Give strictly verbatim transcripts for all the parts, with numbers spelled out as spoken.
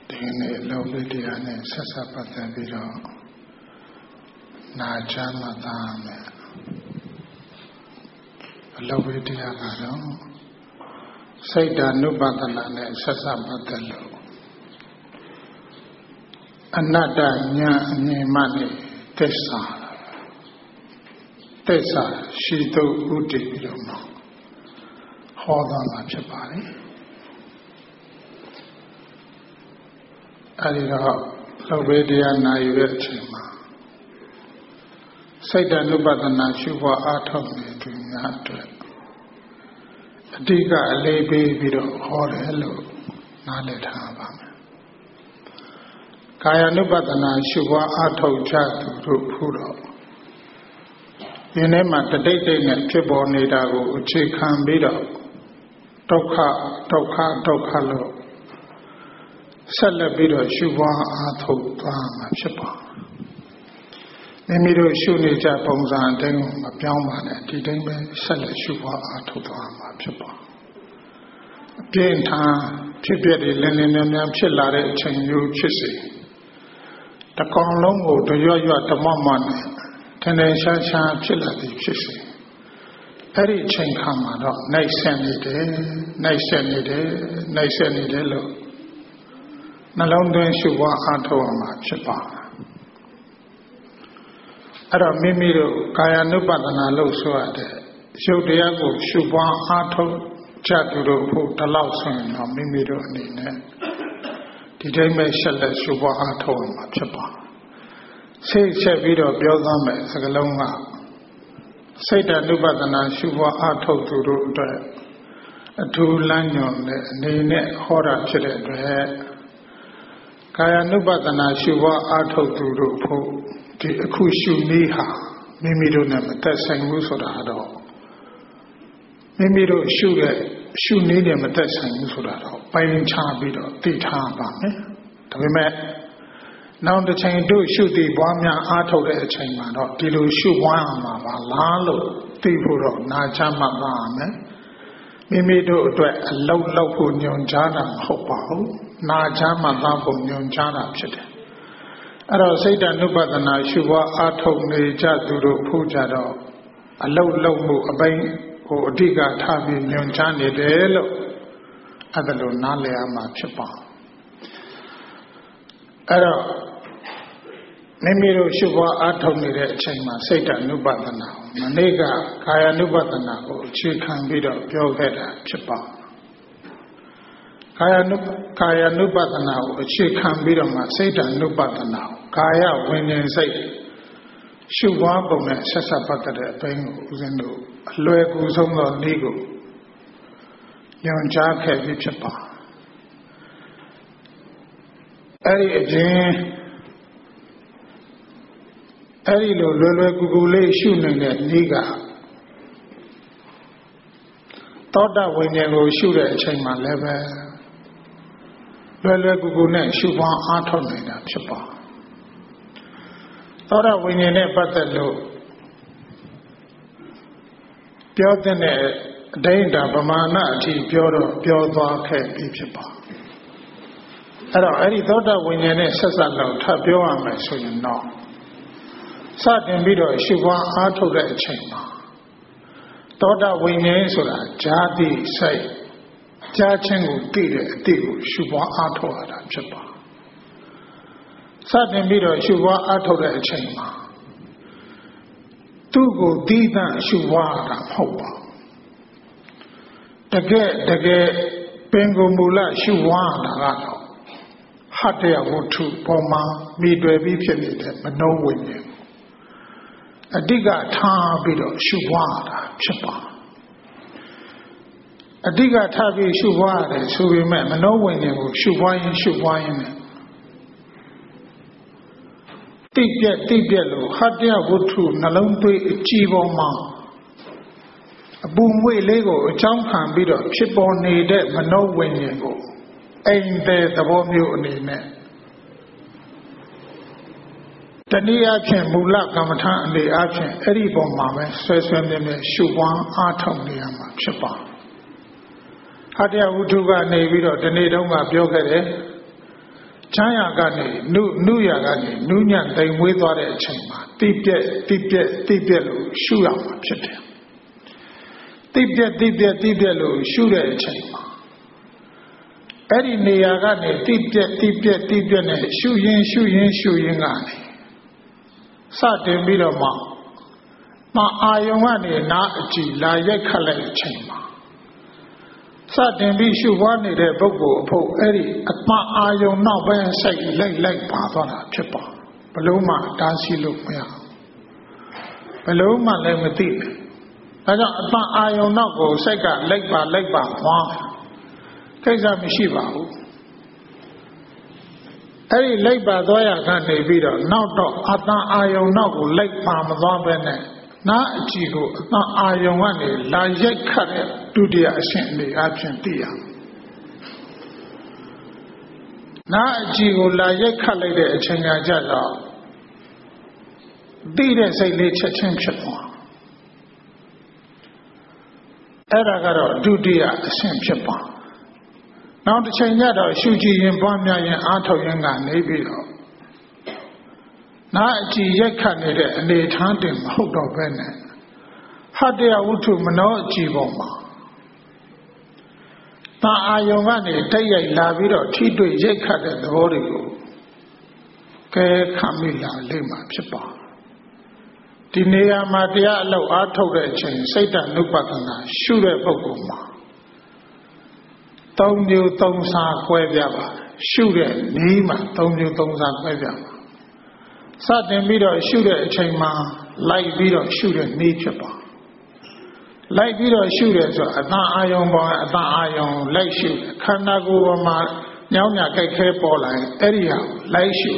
ဒီနေ့လောကတရားနဲ့ဆက်ဆက်ပတ်သက်ပြီးတော့နာချမ်းမှတ်သားမယ်လောကတရားကတော့စိတ်ဓာနုပဒနာနဲ့ဆက်ဆက်ပတ်သက်လို့အနတ္တဉာဏ်အမြင်မှနဲ့သစ္စာသစ္စာရှိတုဥတည်ပြီးတော့ဟောသွားမှာဖြစ်ပါတယ်အဲဒီတော့လောကတရားနာယူတဲ့အချိန်မှာစိတ်ဓာနုပဒနာရှုပွားအားထုတ်နေသူများအတွက်အဓိကအလေးပေးပြီးတော့ဟောတယ်လို့နားလည်ထားပါမယ်ကာယ ानु ပဒနာရှုပွားအားထုတ်ကြသူတို့ဖို့တော့ဒီနေ့မှာတတိတ်တိတ်နဲ့ဖြစ်ပေါ်နေတာကိုအခြေခံပြီးတော့ဒုက္ခဒုက္ခဒုက္ခလို့ဆက်လက်ပြီးတော့ရှုပွားအားထုတ်သွားမှာဖြစ်ပါမိမိတို့ရှုနေကြပုံစံအတိုင်းကိုမပြောင်းပါနဲ့ဒီတိုင်းပဲဆက်လက်ရှုပွားအားထုတ်သွားမှာဖြစ်ပါအပြင်းထန်ဖြစ်ပြတဲ့လင်းလင်းများများဖြစ်လာတဲ့အချိန်မျိုးဖြစ်စေတကောင်လုံးကိုတရွရွတမမနဲ့ထင်ထင်ရှားရှားဖြစ်လာသည်ဖြစ်စေအဲ့ဒီအချိန်ခါမှာတော့နှိုက်ဆက်နေတယ်နှိုက်ဆက်နေတယ်နှိုက်ဆက်နေတယ်လို့နှလုံးသွင်းရှုပွားအားထုတ်အောင်မှာဖြစ်ပါအဲ့တော့မိမိတို့ကာယ ानु ပဒနာလို့ဆိုရတဲ့ရုပ်တရားကိုရှုပွားအားထုတ်ကြသူတို့ဖို့ဒီလောက်ဆိုရင်တော့မိမိတို့အနေနဲ့ဒီတိုင်းပဲဆက်လက်ရှုပွားအားထုတ်အောင်မှာဖြစ်ပါစိတ်ဆက်ပြီးတော့ပြောသွားမယ်စကားလုံးကစိတ်ဓာတ် ानु ပဒနာရှုပွားအားထုတ်သူတို့အတွက်အထူးလမ်းညွှန်တဲ့အနေနဲ့ဟောတာဖြစ်တဲ့အတွက်ကာယ ानु ပဒနာရှုပွားအားထုတ်သူတို့ဖို့ဒီအခုရှုနည်းဟာမိမိတို့နဲ့မသက်ဆိုင်ဘူးဆိုတာတော့မိမိတို့ရှုတဲ့ရှုနည်းနဲ့မသက်ဆိုင်ဘူးဆိုတာတော့ပိုင်းခြားပြီးတော့သိထားပါမယ်ဒါပေမဲ့နောက်တစ်ချိန်တို့ရှုတည်ပွားများအားထုတ်တဲ့အချိန်မှာတော့ဒီလိုရှုပွားအောင်ပါလားလို့သိဖို့တော့နာချမှတ်ပါမယ်မိမိတို့အတွက်အလောက်လောက်ဖို့ညွန်ကြားတာမဟုတ်ပါဘူးနာချမှတ်သားဖို့ညွန်ကြားတာဖြစ်တယ်အဲ့တော့စိတ်ဓာတ် ानु ပဒနာရှုပွားအားထုတ်နေကြသူတို့ဖို့ကြတော့အလောက်လောက်မှုအပိုင်းဟိုအဓိကထားပြီးညွန်ကြားနေတယ်လို့အဲ့ဒါလိုနားလည်ရမှာဖြစ်ပါအဲ့တော့မိမိတို့ရှုပွားအားထုတ်နေတဲ့အချိန်မှာစိတ်ဓာတ် ानु ပဒနာမနေ့ကကာယ ानु ပဒနာကိုအခြေခံပြီးတော့ပြောခဲ့တာဖြစ်ပါကာယ ानु ကာယ ानु ပဒနာကိုအခြေခံပြီးတော့မှစိတ်ဓာတ် ानु ပဒနာကာယဝိညာဉ်စိတ်ရှုပွားပုံနဲ့ဆက်ဆက်ပတ်သက်တဲ့အပိုင်းကိုဦးဇင်းတို့အလွယ်ကူဆုံးသောနည်းကိုညွှန်ကြားခဲ့ပြီးဖြစ်ပါအဲ့ဒီအပြင်အဲ့ဒီလိုလွယ်လွယ်ကူကူလေးရှုနေတဲ့နည်းကသောတာဝိညာဉ်ကိုရှုတဲ့အချိန်မှာလည်းပဲလွယ်လွယ်ကူကူနဲ့ရှုပွားအားထုတ်နေတာဖြစ်ပါသောတာဝိညာဉ်နဲ့ပတ်သက်လို့ပြောတဲ့အတိုင်းအတာပမာဏအထိပြောတော့ပြောသွားခဲ့ပြီးဖြစ်ပါအဲ့တော့အဲ့ဒီသောတာဝိညာဉ်နဲ့ဆက်ဆက်တော့ထပ်ပြောရမယ်ဆိုရင်တော့စတင်ပြီးတော့ရှုပွားအားထုတ်တဲ့အချိန်မှာသောတာဝိညာဉ်ဆိုတာဈာတိစိတ်ကြားခြင်းကိုသိတဲ့အတိကိုရှုပွားအားထုတ်ရတာဖြစ်ပါစတင်ပြီးတော့ရှုပွားအားထုတ်တဲ့အချိန်မှာသူ့ကိုသီးသန့်ရှုပွားတာမဟုတ်ပါတကယ်တကယ်ပင်ကိုမူလရှုပွားတာကတော့ဟတ္တယဝတ္ထုပေါ်မှာမိတွေ့ပြီးဖြစ်နေတဲ့မနောဝိညာဉ်အဓိကထားပြီးတော့ရှုပွားတာဖြစ်ပါအဓိကထားပြီးရှုပွားရတယ်ဆိုပေမဲ့မနောဝိညာဉ်ကိုရှုပွားရင်ရှုပွားရင်တိပြက်တိပြက်လို့ဟတ္တယဝတ္ထုနှလုံးသွေးအကြည်ပေါ်မှာအပူငွေ့လေးကိုအကြောင်းခံပြီးတော့ဖြစ်ပေါ်နေတဲ့မနောဝိညာဉ်ကိုအိမ်တဲ့သဘောမျိုးအနေနဲ့တနည်းအားဖြင့်မူလကမ္မထာအနေအားဖြင့်အဲ့ဒီပုံမှာပဲဆွဲဆွဲမြဲမြဲရှုပွားအားထုတ်နေရမှာဖြစ်ပါဟတ္တယဝတ္ထုကနေပြီးတော့ဒီနေ့တုန်းကပြောခဲ့တယ်ချမ်းရကနေနုနုရကနေနုညံ့တိမ်မွေးသွားတဲ့အချိန်မှာတိပြက်တိပြက်တိပြက်လို့ရှုရမှာဖြစ်တယ်တိပြက်တိပြက်တိပြက်လို့ရှုတဲ့အချိန်မှာအဲ့ဒီနေရာကနေတိပြက်တိပြက်တိပြက်နဲ့ရှုရင်းရှုရင်းရှုရင်းကနေစတင်ပြီးတော့မှမအာယုံကနေနားအကြည့်လာရိုက်ခတ်လိုက်တဲ့အချိန်မှာစတင်ပြီးရှုပွားနေတဲ့ပုဂ္ဂိုလ်အဖို့အဲ့ဒီအမှအာယုံနောက်ပဲစိတ်လိုက်လိုက်ပါသွားတာဖြစ်ပါဘလို့မှတားဆီးလို့မရဘလို့မှလည်းမသိဘူးဒါကြောင့်အမှအာယုံနောက်ကိုစိတ်ကလိုက်ပါလိုက်ပါသွားကိစ္စမရှိပါဘူးအဲ့ဒီလိုက်ပါသွားရကနေပြီးတော့နောက်တော့အတန်အာယုံနောက်ကိုလိုက်ပါမသွားပဲနဲ့နားအကြည့်ကိုအတန်အာယုံကနေလာရိုက်ခတ်တဲ့ဒုတိယအဆင့်အနေအချင်းသိရနားအကြည့်ကိုလာရိုက်ခတ်လိုက်တဲ့အချိန်ကကြတော့သိတဲ့စိတ်လေးချက်ချင်းဖြစ်သွားအဲ့ဒါကတော့ဒုတိယအဆင့်ဖြစ်ပါနောက်တစ်ချိန်ကျတော့ရှုကြည့်ရင်ပွားများရင်အားထုတ်ရင်ကနေပြီးတော့နားအကြည့်ရက်ခတ်နေတဲ့အနေထားတင်မဟုတ်တော့ဘဲနဲ့ဟတ္တယဝုထုမနောအကြည့်ပေါ်မှာတာအာယုံကနေတိုက်ရိုက်လာပြီးတော့ထိတွေ့ရက်ခတ်တဲ့သဘောတွေကိုကဲခံမိလာလိမ့်မှာဖြစ်ပါဒီနေရာမှာတရားအလုပ်အားထုတ်တဲ့အချိန်စိတ်တ ानु ပဒနာရှုတဲ့ပုဂ္ဂိုလ်မှာသုံးမျိုးသုံးစားခွဲပြပါရှုတဲ့နီးမှာသုံးမျိုးသုံးစားခွဲပြပါစတင်ပြီးတော့ရှုတဲ့အချိန်မှာလိုက်ပြီးတော့ရှုတဲ့နီးဖြစ်ပါလိုက်ပြီးတော့ရှုတယ်ဆိုအတန်အာယုံပေါ်အတန်အာယုံလိုက်ရှုခန္ဓာကိုယ်ပေါ်မှာညောင်းညကြိုက်ခဲပေါ်လာရင်အဲ့ဒီဟာလိုက်ရှု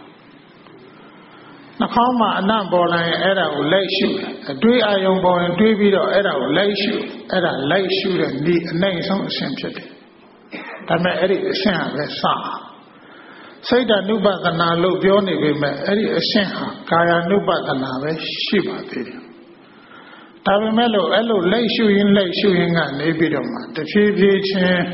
နှာခေါင်းမှာအနံ့ပေါ်လာရင်အဲ့ဒါကိုလိုက်ရှုအတွေးအာယုံပေါ်ရင်တွေးပြီးတော့အဲ့ဒါကိုလိုက်ရှုအဲ့ဒါလိုက်ရှုတဲ့နီးအနိုင်ဆုံးအဆင့်ဖြစ်တယ်ဒါမဲ့အဲ့ဒီအဆင့်ဟာပဲစစိတ်ဓာနုပဒနာလို့ပြောနေပေမဲ့အဲ့ဒီအဆင့်ဟာကာယ ानु ပဒနာပဲရှိပါသေးတယ်ဒါပေမဲ့လို့အဲ့လိုလက်ရှုရင်းလက်ရှုရင်းကနေပြီးတော့မှတဖြည်းဖြည်းချင်း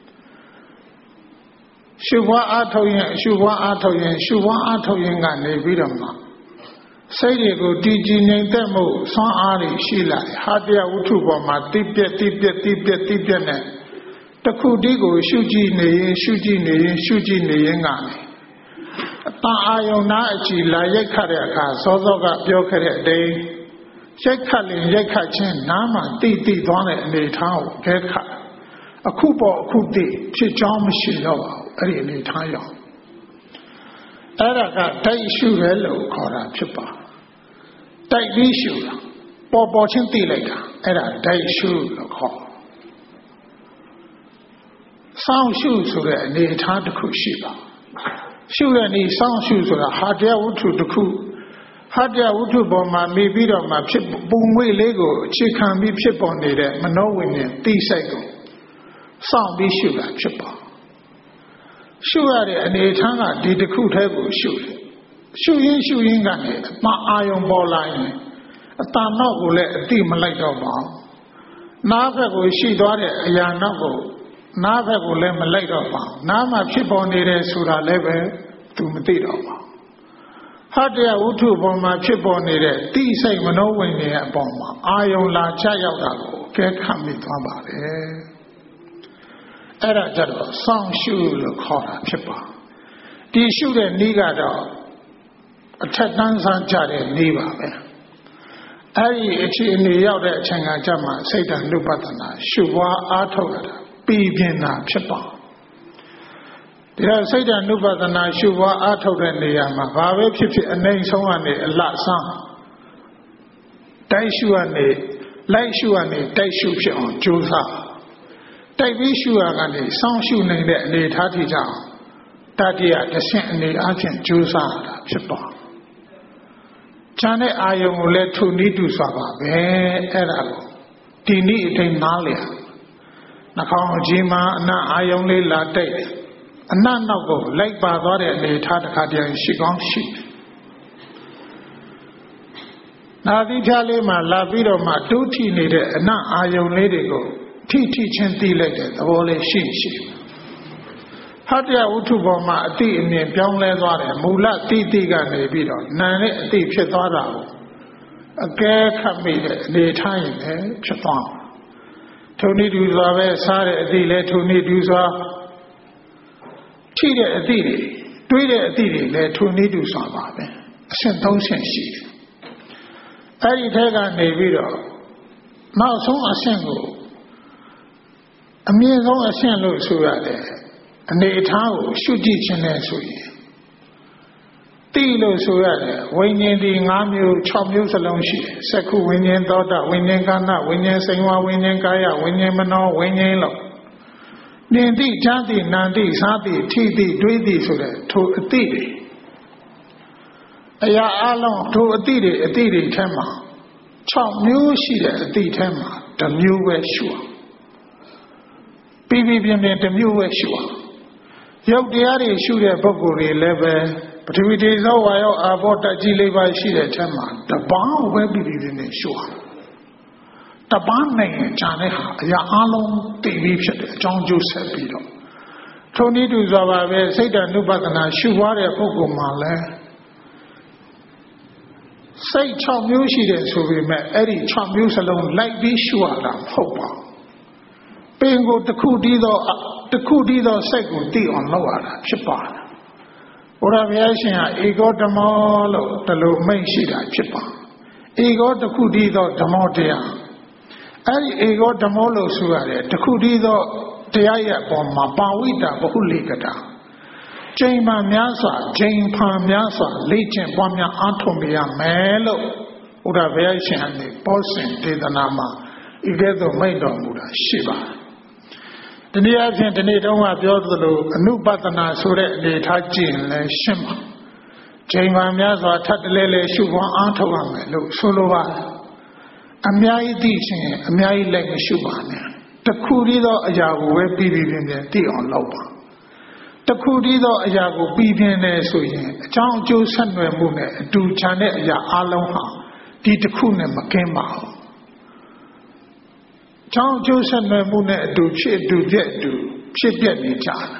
ရှုပွားအားထုတ်ရင်ရှုပွားအားထုတ်ရင်ရှုပွားအားထုတ်ရင်ကနေပြီးတော့မှစိတ်တွေကိုတည်ကြည်ငြိမ်သက်မှုဆွမ်းအားတွေရှိလာတယ်ဟာတရားဝတ္ထုပေါ်မှာတိပြက်တိပြက်တိပြက်တိပြက်နဲ့တခုတည်းကိုရှုကြည့်နေရင်ရှုကြည့်နေရင်ရှုကြည့်နေရင်ကနေအတန်အာယုံနာအကြည့်လာရိုက်ခတ်တဲ့အခါစောစောကပြောခဲ့တဲ့အတိုင်းရိုက်ခတ်ရင်ရိုက်ခတ်ခြင်းနားမှာတိတိသွားတဲ့အနေထားကိုခဲခတ်အခုပေါ်အခုတည်းဖြစ်ကြောင်းမရှိတော့ပါဘူးအဲ့ဒီအနေထားရောက်အဲ့ဒါကတိုက်ရှုရဲလို့ခေါ်တာဖြစ်ပါတိုက်ပြီးရှုတာပေါ်ပေါ်ချင်းသိလိုက်တာအဲ့ဒါတိုက်ရှုလို့ခေါ်စောင့်ရှုဆိုတဲ့အနေအထားတစ်ခုရှိပါရှုတဲ့နေ့စောင့်ရှုဆိုတာဟာတရားဝတ္ထုတစ်ခုဟာတရားဝတ္ထုပေါ်မှာမိပြီးတော့မှဖြစ်ပုံမွေးလေးကိုအခြေခံပြီးဖြစ်ပေါ်နေတဲ့မနောဝိညာဉ်သိစိတ်ကိုစောင့်ပြီးရှုတာဖြစ်ပါရှုရတဲ့အနေအထားကဒီတစ်ခုတည်းကိုရှုတယ်ရှုရင်းရှုရင်းကနေအမှအာယုံပေါ်လာရင်အတန်နောက်ကိုလည်းအတိမလိုက်တော့ပါဘူးနားဘက်ကိုရှိသွားတဲ့အရာနောက်ကိုနားဘက်ကိုလည်းမလိုက်တော့ပါဘူးနားမှာဖြစ်ပေါ်နေတယ်ဆိုတာလည်းပဲသူမသိတော့ပါဘူးဟာတရားဝတ္ထုပေါ်မှာဖြစ်ပေါ်နေတဲ့တိစိတ်မနောဝိညာဉ်ရဲ့အပေါ်မှာအာယုံလာချရောက်တာကိုကဲခတ်မိသွားပါတယ်အဲ့ဒါကြတော့စောင့်ရှုလို့ခေါ်တာဖြစ်ပါဒီရှုတဲ့နည်းကတော့အထက်တန်းစားကြတဲ့နည်းပါပဲအဲ့ဒီအခြေအနေရောက်တဲ့အချိန်ကကြမှာစိတ်ဓာတ်နုပဒနာရှုပွားအားထုတ်ရတာပြီးပြင်းတာဖြစ်ပါဒီတော့စိတ်ဓာတ်နုပဒနာရှုပွားအားထုတ်တဲ့နေရာမှာဘာပဲဖြစ်ဖြစ်အနိုင်ဆုံးကနေအလဆန်းတိုက်ရှုကနေလိုက်ရှုကနေတိုက်ရှုဖြစ်အောင်ကြိုးစားတိုက်ပြီးရှုရကနေစောင့်ရှုနိုင်တဲ့အနေထားထိကြအောင်တတိယတစ်ဆင့်အနေအချင်းကြိုးစားတာဖြစ်ပါဉာဏ်နဲ့အာယုံကိုလည်းထုနည်းတူစွာပါပဲအဲ့ဒါကိုဒီနည်းအတိုင်းနားလျာနှာခေါင်းအကြီးမှာအနံ့အာယုံလေးလာတိုက်အနံ့နောက်ကိုလိုက်ပါသွားတဲ့အနေထားတစ်ခါတည်းရှိကောင်းရှိနာသီဖြားလေးမှာလာပြီးတော့မှတူးထီနေတဲ့အနံ့အာယုံလေးတွေကိုထိထိချင်းသိလိုက်တဲ့သဘောလေးရှိရှိဟဟတ္တဝတ္ထုပေါ်မှာအတိအမြင်ပြောင်းလဲသွားတယ်မူလတိတိကနေပြီးတော့နာနဲ့အတိဖြစ်သွားတာကိုအကဲခတ်မိတဲ့အနေထားရင်လည်းဖြစ်သွားမှာထုံနည်းတူစွာပဲစားတဲ့အတိလည်းထုံနည်းတူစွာထိတဲ့အတိတွေတွေးတဲ့အတိတွေလည်းထုံနည်းတူစွာပါပဲအဆင့်သုံးဆင့်ရှိတယ်အဲ့ဒီထဲကနေပြီးတော့နောက်ဆုံးအဆင့်ကိုအမြင့်ဆုံးအဆင့်လို့ဆိုရတယ်အနေအထားကိုရှုကြည့်ခြင်းနဲ့ဆိုရင်တိလို့ဆိုရတယ်ဝိညာဉ်ဒီ၅မျိုး၆မျိုးစလုံးရှိတယ်စက္ခုဝိညာဉ်သောတာဝိညာဉ်ကာဏဝိညာဉ်စိန်ဝဝိညာဉ်ကာယဝိညာဉ်မနောဝိညာဉ်လို့မြင်တိကြားတိနာတိစားတိထိတိတွေးတိဆိုတဲ့ထိုအတိတွေအရာအလုံးထိုအတိတွေအတိတွေထဲမှာ၆မျိုးရှိတဲ့အတိထဲမှာတစ်မျိုးပဲရှုအောင်ပြီးပြီးပြင်းပြင်းတစ်မျိုးပဲရှုအောင်ရုပ်တရားတွေရှုတဲ့ပုဂ္ဂိုလ်တွေလည်းပဲပထဝီတေဇောဝါယောအာဘောဓာတ်ကြီးလေးပါးရှိတဲ့အထက်မှာတပန်းကိုပဲပြီးပြီးပြင်းပြင်းရှုအောင်တပန်းနိုင်ရင်ဂျာတဲ့ဟာအရာအလုံးသိပြီးဖြစ်တယ်အကြောင်းကျိုးဆက်ပြီးတော့ထိုနည်းတူစွာပါပဲစိတ်တ ानु ပဒနာရှုပွားတဲ့ပုဂ္ဂိုလ်မှာလည်းစိတ်၆မျိုးရှိတယ်ဆိုပေမဲ့အဲ့ဒီ၆မျိုးစလုံးလိုက်ပြီးရှုရတာမဟုတ်ပါဘူးပင်ကိုတစ်ခုတည်းသောတစ်ခုတည်းသောစိတ်ကိုသိအောင်လုပ်ရတာဖြစ်ပါတယ်ဘုရားဘုရားရှင်ဟာဧကောဓမ္မောလို့ဒီလိုမိန့်ရှိတာဖြစ်ပါဧကောတစ်ခုတည်းသောဓမ္မောတရားအဲ့ဒီဧကောဓမ္မောလို့ဆိုရတယ်တစ်ခုတည်းသောတရားရဲ့အပေါ်မှာပါဝိတာဘဟုလိကတာကျိန်မှများစွာကျိန်ဖန်များစွာလေ့ကျင့်ပွားများအားထုတ်ရမယ်လို့ဘုရားဘုရားရှင်အနေပေါ်စင်ဒေသနာမှာဤကဲ့သို့မိန့်တော်မူတာရှိပါတယ်ဒီနေ့အဖြစ်ဒီနေ့တုန်းကပြောသလိုအနုပဒနာဆိုတဲ့အနေထားကြည့်ရင်လည်းရှင်းပါကျိန်မှများစွာထပ်တလဲလဲရှုပွားအားထုတ်ရမယ်လို့ဆိုလိုပါတယ်အများကြီးသိချင်းအများကြီးလည်းမရှုပါနဲ့တခုတည်းသောအရာကိုပဲပြီးပြီးပြင်းပြင်းသိအောင်လုပ်ပါတခုတည်းသောအရာကိုပြီးပြင်းနေဆိုရင်အကြောင်းအကျိုးဆက်နွယ်မှုနဲ့အတူချမ်းတဲ့အရာအလုံးဟာဒီတစ်ခုနဲ့မကင်းပါဘူးအကြောင်းအကျိုးဆက်နွယ်မှုနဲ့အတူဖြစ်အတူပြည့်အတူဖြစ်ပြနေကြတာ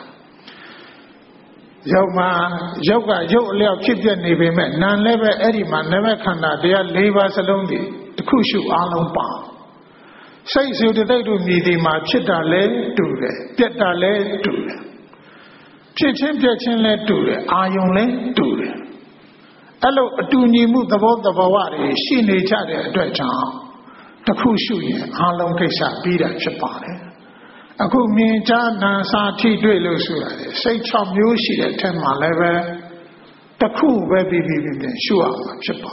ရုပ်မှာရုပ်ကရုပ်အလျောက်ဖြစ်ပြနေပေမဲ့နာမ်လည်းပဲအဲ့ဒီမှာနာမခန္ဓာတရား၄ပါးစလုံးဒီတစ်ခုရှုအလုံးပါစိတ်ဆိုတဲ့တိတ်တို့မြည်ဒီမှာဖြစ်တာလဲတူတယ်ပြက်တာလဲတူတယ်ဖြစ်ချင်းပြက်ချင်းလဲတူတယ်အာယုံလဲတူတယ်အဲ့လိုအတူညီမှုသဘောတဘာဝတွေရှိနေကြတဲ့အတွက်ကြောင့်တစ်ခုရှုရင်အာလုံးကိစ္စပြီးတာဖြစ်ပါတယ်အခုမြင်ကြားနာစာထိတွေ့လို့ဆိုရတယ်စိတ်၆မျိုးရှိတဲ့အထက်မှာလည်းပဲတစ်ခုပဲပြီးပြီးပြင်းရှုရမှာဖြစ်ပါ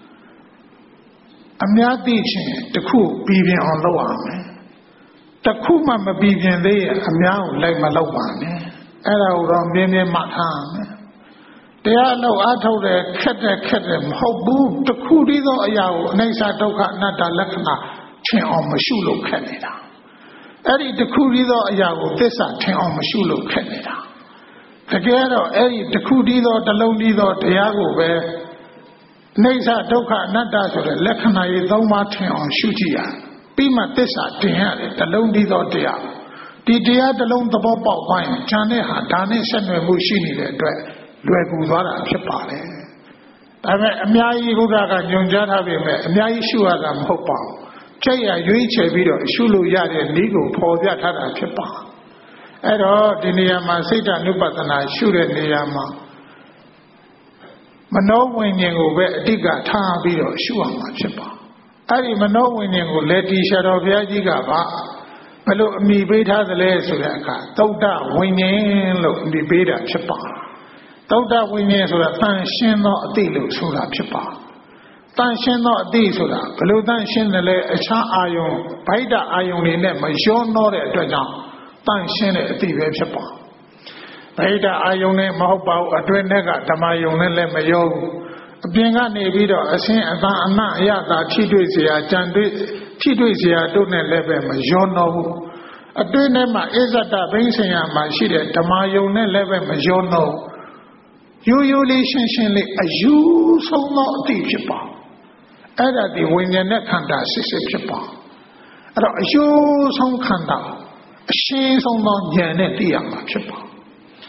အများသိချင်းတစ်ခုပြီးပြင်းအောင်လုပ်ရမယ်တစ်ခုမှမပြီးပြင်းသေးရင်အများကိုလိုက်မလုပ်ပါနဲ့အဲ့ဒါကိုတော့မြင်းမြင်းမှတ်ထားရမယ်တရားလို့အားထုတ်တယ်ခက်တယ်ခက်တယ်မဟုတ်ဘူးတစ်ခုတည်းသောအရာကိုအနိစ္စဒုက္ခအနတ္တလက္ခဏာထင်အောင်မရှုလို့ခက်နေတာအဲ့ဒီတစ်ခုတည်းသောအရာကိုသစ္စာထင်အောင်မရှုလို့ခက်နေတာတကယ်တော့အဲ့ဒီတစ်ခုတည်းသောတစ်လုံးတည်းသောတရားကိုပဲအနိစ္စဒုက္ခအနတ္တဆိုတဲ့လက္ခဏာရေးသုံးပါးထင်အောင်ရှုကြည့်ရပြီးမှသစ္စာတင်ရတယ်တစ်လုံးတည်းသောတရားဒီတရားတစ်လုံးသဘောပေါက်သွားရင်ဉာဏ်နဲ့ဟာဒါနဲ့ဆက်နွယ်မှုရှိနေတဲ့အတွက်လွယ်ကူသွားတာဖြစ်ပါတယ်ဒါပေမဲ့အများကြီးဘုရားကညွှန်ကြားထားပေမဲ့အများကြီးရှုရတာမဟုတ်ပါဘူးကြိတ်ရရွေးချယ်ပြီးတော့ရှုလို့ရတဲ့နည်းကိုဖော်ပြထားတာဖြစ်ပါအဲ့တော့ဒီနေရာမှာစိတ်တ ानु ပဒနာရှုတဲ့နေရာမှာမနောဝိညာဉ်ကိုပဲအဓိကထားပြီးတော့ရှုရမှာဖြစ်ပါအဲ့ဒီမနောဝိညာဉ်ကိုလက်တီရှာတော်ဘုရားကြီးကပါဘယ်လိုအမိပေးထားသလဲဆိုတဲ့အခါသုဒ္ဓဝိညာဉ်လို့အမိပေးတာဖြစ်ပါသုဒ္ဓဝိညာဉ်ဆိုတာတန်ရှင်းသောအတိလို့ဆိုတာဖြစ်ပါတန်ရှင်းသောအတိဆိုတာဘယ်လိုတန်ရှင်းတယ်လဲအခြားအာယုံဗိဒ္ဓအာယုံတွေနဲ့မရောနှောတဲ့အတွက်ကြောင့်တန်ရှင်းတဲ့အတိပဲဖြစ်ပါဗိဒ္ဓအာယုံနဲ့မဟုတ်ပါဘူးအတွင်းထဲကဓမ္မယုံနဲ့လည်းမရောဘူးအပြင်ကနေပြီးတော့အရှင်းအသာအနအယတာထိတွေ့เสียကြံတွေ့ထိတွေ့เสียတို့နဲ့လည်းပဲမရောနှောဘူးအတွင်းထဲမှာအစ္ဆဒဘိဉ္စင်ရမှာရှိတဲ့ဓမ္မယုံနဲ့လည်းပဲမရောနှောရိုးရိုးလေးရှင်းရှင်းလေးအယူဆုံးသောအတိဖြစ်ပါအဲ့ဒါဒီဝိညာဉ်နဲ့ခန္ဓာစစ်စစ်ဖြစ်ပါအဲ့တော့အယူဆုံးခန္ဓာအရှင်းဆုံးသောဉာဏ်နဲ့သိရမှာဖြစ်ပါ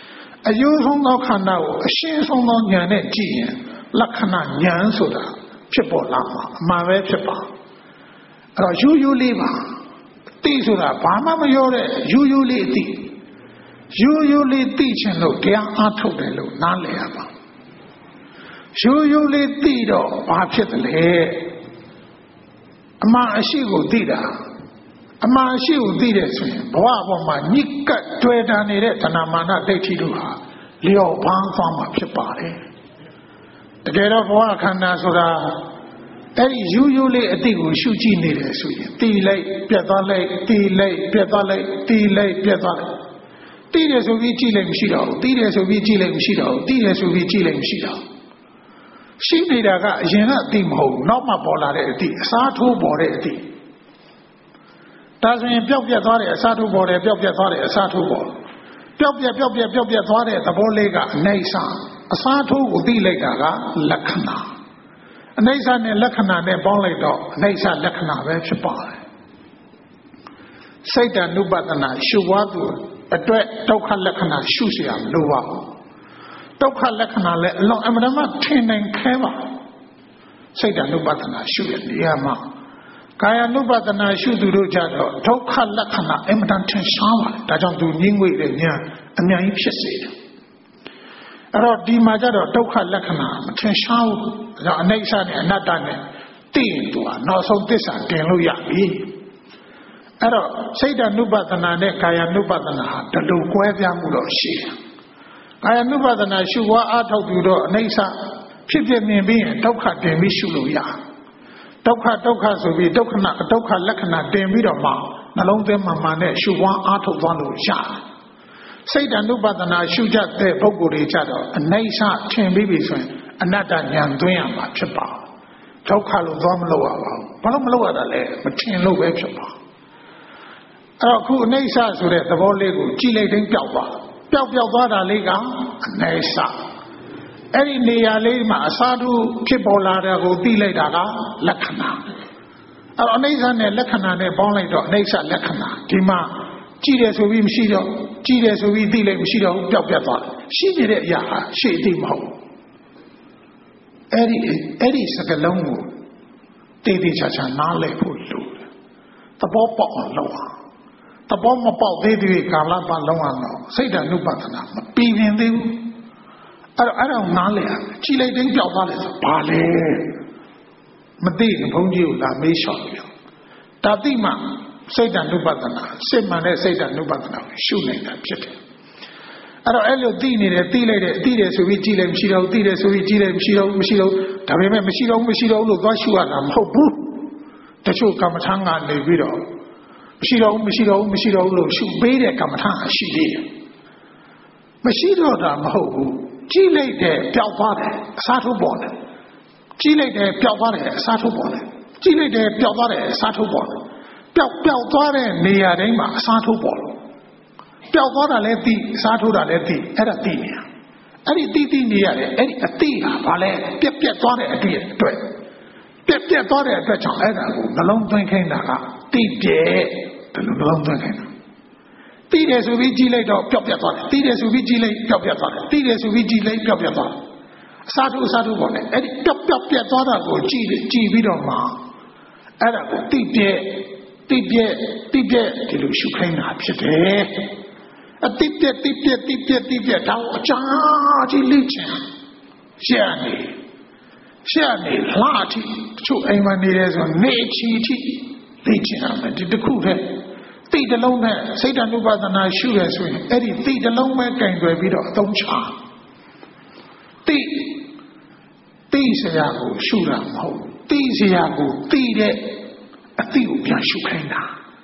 အယုံဆုံးသောခန္ဓာကိုအရှင်းဆုံးသောဉာဏ်နဲ့ကြည့်ရင်လက္ခဏာဉာဏ်ဆိုတာဖြစ်ပေါ်လာမှာအမှန်ပဲဖြစ်ပါအဲ့တော့ယူယူလေးပါသိဆိုတာဘာမှမပြောတဲ့ယူယူလေးအသိယူယူလေးသိချင်လို့တရားအားထုတ်တယ်လို့နားလည်ရပါယူယူလေးသိတော့ဘာဖြစ်တယ်လဲအမှန်အရှိကိုသိတာအမှန်အရှိကိုသိတယ်ဆိုရင်ဘဝပေါ်မှာညစ်ကပ်တွေ့တာနေတဲ့တဏမာနဒိဋ္ဌိတို့ဟာလျော့ပန်းသွားမှာဖြစ်ပါတယ်တကယ်တော့ဘဝခန္ဓာဆိုတာအဲ့ဒီယူယူလေးအတိတ်ကိုရှုကြည့်နေတယ်ဆိုရင်တီးလိုက်ပြတ်သွားလိုက်တီးလိုက်ပြတ်သွားလိုက်တီးလိုက်ပြတ်သွားလိုက်တီးတယ်ဆိုပြီးကြည့်လိုက်မရှိတော့ဘူးတီးတယ်ဆိုပြီးကြည့်လိုက်မရှိတော့ဘူးတီးတယ်ဆိုပြီးကြည့်လိုက်မရှိတော့ရှိနေတာကအရင်ကအတိမဟုတ်ဘူးနောက်မှပေါ်လာတဲ့အတိအစားထိုးပေါ်တဲ့အတိဒါဆိုရင်ပျောက်ပြတ်သွားတဲ့အစားထိုးပေါ်တယ်ပျောက်ပြတ်သွားတဲ့အစားထိုးပေါ်ပျောက်ပြတ်ပျောက်ပြတ်ပျောက်ပြတ်သွားတဲ့သဘောလေးကအနိစ္စအစားထိုးကိုသိလိုက်တာကလက္ခဏာအနိစ္စနဲ့လက္ခဏာနဲ့ပေါင်းလိုက်တော့အနိစ္စလက္ခဏာပဲဖြစ်ပါတယ်စိတ်တ ानु ပတနာရှုပွားသူအတွက်ဒုက္ခလက္ခဏာရှုเสียမလိုပါဘူးဒုက္ခလက္ခဏာလည်းအလုံးအမှန်မှထင်နိုင်ခဲပါစိတ်တ ानु ပတနာရှုရနေရာမှာကာယ ानु ပတနာရှုသူတို့ကြတော့ဒုက္ခလက္ခဏာအမှန်တန်ထင်ရှားပါတယ်ဒါကြောင့်သူငြင်းငွေတဲ့ဉာဏ်အများကြီးဖြစ်စေတယ်အဲ့တော့ဒီမှာကြတော့ဒုက္ခလက္ခဏာမထင်ရှားဘူးဒါကြောင့်အနိစ္စနဲ့အနတ္တနဲ့သိရင်သူကနောက်ဆုံးသစ္စာတင်လို့ရပြီအဲ့တော့စိတ်တ ानु ပတနာနဲ့ကာယ ानु ပတနာဟာဒီလိုကွဲပြားမှုတော့ရှိတယ်ကာယ ानु ပတနာရှုဝါအားထုတ်သူတော့အနိစ္စဖြစ်ဖြစ်မြင်ပြီးရင်ဒုက္ခတင်ပြီးရှုလို့ရဒုက္ခဒုက္ခဆိုပြီးဒုက္ခနာဒုက္ခလက္ခဏာတင်ပြီးတော့မှနှလုံးသွင်းမှမှနဲ့ရှုဝါအားထုတ်သွားလို့ရတယ်စိတ်တ ानु ပတနာရှုကြတဲ့ပုဂ္ဂိုလ်တွေကြတော့အနိစ္စထင်ပြီးပြီဆိုရင်အနတ္တဉာဏ်သွင်းရမှာဖြစ်ပါဒုက္ခလို့သွားမလို့ရပါဘူးဘာလို့မလို့ရတာလဲမထင်လို့ပဲဖြစ်ပါအဲ့တော့ခုအနိစ္စဆိုတဲ့သဘောလေးကိုကြည်လိုက်တိုင်းပျောက်သွားပျောက်ပျောက်သွားတာလေးကအနိစ္စအဲ့ဒီနေရာလေးမှာအစာထုဖြစ်ပေါ်လာတာကိုသိလိုက်တာကလက္ခဏာအဲ့တော့အနိစ္စနဲ့လက္ခဏာနဲ့ပေါင်းလိုက်တော့အနိစ္စလက္ခဏာဒီမှာကြည့်တယ်ဆိုပြီးမရှိတော့ကြည့်တယ်ဆိုပြီးသိလိုက်မရှိတော့ဘူးပျောက်ပြတ်သွားတယ်ရှိနေတဲ့အရာဟာရှေ့သိမဟုတ်အဲ့ဒီအဲ့ဒီစကလုံးကိုတည်တည်ချာချာနားလည်ဖို့လိုတယ်သဘောပေါက်အောင်လုပ်အောင်သဘောမပေါက်သေးသေးကာလပတ်လုံးအောင်တော့စိတ်ဓာတ် ानु ပတနာမပြီးပြင်းသေးဘူးအဲ့တော့အဲ့ဒါနားလည်ရကြည်လိုက်တိုင်းပျောက်သွားတယ်ဆိုဘာလဲမသိရင်ဘုန်းကြီးကိုလာမေးလျှောက်ပြီးဒါသိမှစိတ်တ ानु ပတနာစိတ်မှန်တဲ့စိတ်တ ानु ပတနာကိုရှုနေတာဖြစ်တယ်အဲ့တော့အဲ့လိုသိနေတယ်သိလိုက်တယ်သိတယ်ဆိုပြီးကြည်လိုက်မရှိတော့ဘူးသိတယ်ဆိုပြီးကြည်လိုက်မရှိတော့ဘူးမရှိတော့ဒါပေမဲ့မရှိတော့ဘူးမရှိတော့ဘူးလို့သွားရှုရတာမဟုတ်ဘူးတချို့ကမ္မထာကနေပြီးတော့မရှိတော့ဘူးမရှိတော့ဘူးမရှိတော့ဘူးလို့ရှုပေးတဲ့ကမ္မထာရှိသေးတယ်မရှိတော့တာမဟုတ်ဘူးကြည်လိုက်တယ်ပျောက်သွားတယ်အစားထိုးပေါ်တယ်ကြည်လိုက်တယ်ပျောက်သွားတယ်အစားထိုးပေါ်တယ်ကြည်လိုက်တယ်ပျောက်သွားတယ်အစားထိုးပေါ်တယ်ပျောက်ပျောက်သွားတဲ့နေရာတိုင်းမှာအစားထိုးပေါ်လို့ပျောက်သွားတာလည်းသိအစားထိုးတာလည်းသိအဲ့ဒါသိနေရအဲ့ဒီသိသိနေရတယ်အဲ့ဒီအသိဟာဘာလဲပြက်ပြက်သွားတဲ့အသိအတွက်ပြက်ပြက်သွားတဲ့အတွက်ကြောင့်အဲ့ဒါကိုနှလုံးသွင်းခိုင်းတာကသိပြဲဒီလိုနှလုံးသွင်းခိုင်းတာသိတယ်ဆိုပြီးကြည်လိုက်တော့ပျောက်ပြက်သွားတယ်သိတယ်ဆိုပြီးကြည်လိုက်ပျောက်ပြက်သွားတယ်သိတယ်ဆိုပြီးကြည်လိုက်ပျောက်ပြက်သွားတယ်အစားထိုးအစားထိုးပေါ်တယ်အဲ့ဒီပျောက်ပျောက်ပြက်သွားတာကိုကြည်ကြည်ပြီးတော့မှအဲ့ဒါကိုသိပြဲတိပြက်တိပြက်ဒီလိုရှုခိုင်းတာဖြစ်တယ်အတိပြက်တိပြက်တိပြက်တိပြက်တော့အချာကြီးလိချင်ရှေ့နေရှေ့နေလာတိချို့အိမ်မှာနေတယ်ဆိုနေချီတိလိချင်ရမယ်ဒီတစ်ခုတည်းတိတလုံးနဲ့စိတ်တ ानु ပတနာရှုရဆိုရင်အဲ့ဒီတိတလုံးပဲကင်တွယ်ပြီးတော့အသုံးချတိတိစရာကိုရှုတာမဟုတ်တိစရာကိုတိတဲ့အတိကိုပြန်ရှုခိုင်းတာ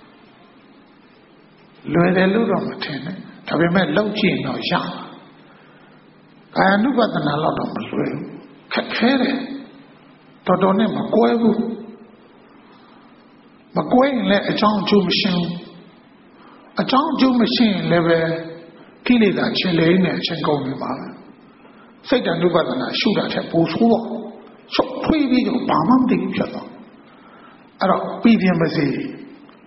လွယ်တယ်လို့တော့မထင်နဲ့ဒါပေမဲ့လောက်ကြည့်တော့ရကာယ ानु ပတနာတော့မလွယ်ဘူးခက်ခဲတယ်တော်တော်နဲ့မကွဲဘူးမကွဲရင်လည်းအကြောင်းအကျိုးမရှင်းဘူးအကြောင်းအကျိုးမရှင်းရင်လည်းပဲကိလေသာချင်းလေးနဲ့အချင်းကုန်နေပါပဲစိတ်တ ानु ပတနာရှုတာထက်ပိုဆိုးတော့ဆုတ်ထွေးပြီးတော့ဘာမှမသိဘူးဖြစ်တော့အဲ့တော့ပြီးပြမစေ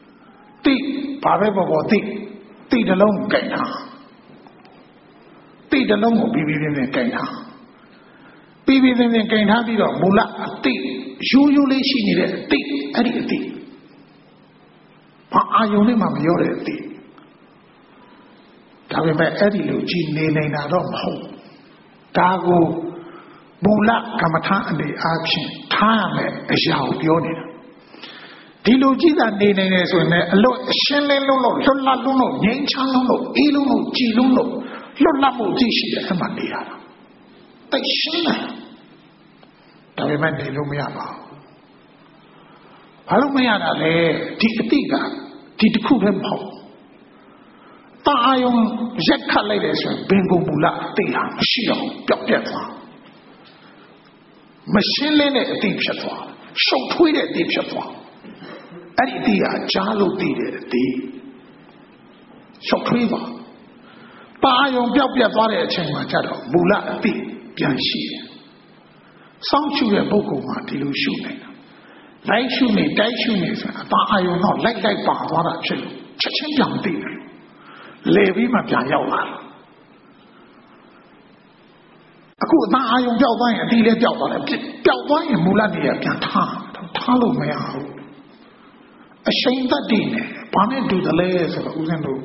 တိဘာပဲပေါ်ပေါ်တိတိတလုံးကြိုက်တာတိတိတလုံးကိုပြီးပြီးပြင်းပြင်းကင်ထားပြီးပြီးပြင်းပြင်းကင်ထားပြီးတော့မူလအတိရိုးရိုးလေးရှိနေတဲ့အတိအဲ့ဒီအတိဘာအာယုံနဲ့မှမရောတဲ့အတိဒါပေမဲ့အဲ့ဒီလိုကြည်နေနေတာတော့မဟုတ်ဒါကိုမူလကမ္မထာအနေအားဖြင့်ထားရမယ်အရာကိုပြောနေတာဒီလိုကြည်သာနေနေတယ်ဆိုရင်အလွတ်အရှင်းလင်းလုံးလို့လွတ်လပ်လုံးလို့ငြိမ်းချမ်းလုံးလို့အေးလုံးလို့ကြည်လုံးလို့လွတ်လပ်မှုကြည့်ရှိတယ်အမှန်နေရတာတိတ်ရှင်းတယ်ဒါပေမဲ့နေလို့မရပါဘူးဘာလို့မရတာလဲဒီအတိကဒီတစ်ခုပဲမဟုတ်တာအာယုံရက်ခတ်လိုက်တယ်ဆိုရင်ဘင်ကိုမူလအတိဟာမရှိအောင်ပျောက်ပြတ်သွားမရှင်းလင်းတဲ့အတိဖြစ်သွားရှုပ်ထွေးတဲ့အတိဖြစ်သွားအဲ့ဒီအတိဟာကြားလို့သိတဲ့အတိရှုပ်ထွေးသွားတာအာယုံပျောက်ပြတ်သွားတဲ့အချိန်မှာကျတော့မူလအတိပြန်ရှိတယ်စောင့်ရှုတဲ့ပုဂ္ဂိုလ်မှာဒီလိုရှုနေတာလိုက်ရှုနေတိုက်ရှုနေဆိုတာတာအာယုံတော့လိုက်လိုက်ပါသွားတာဖြစ်လို့ချက်ချင်းပြန်သိတယ်လေပြီးမှပြန်ရောက်လာတယ်အခုအသားအာယုံပြောက်သွားရင်အတိလည်းပြောက်သွားတယ်ပျောက်သွားရင်မူလနေရပြန်ထားထားလို့မရဘူးအရှိန်သက်တည်နေဘာနဲ့တူတယ်လဲဆိုတော့ဦးဇင်းတို့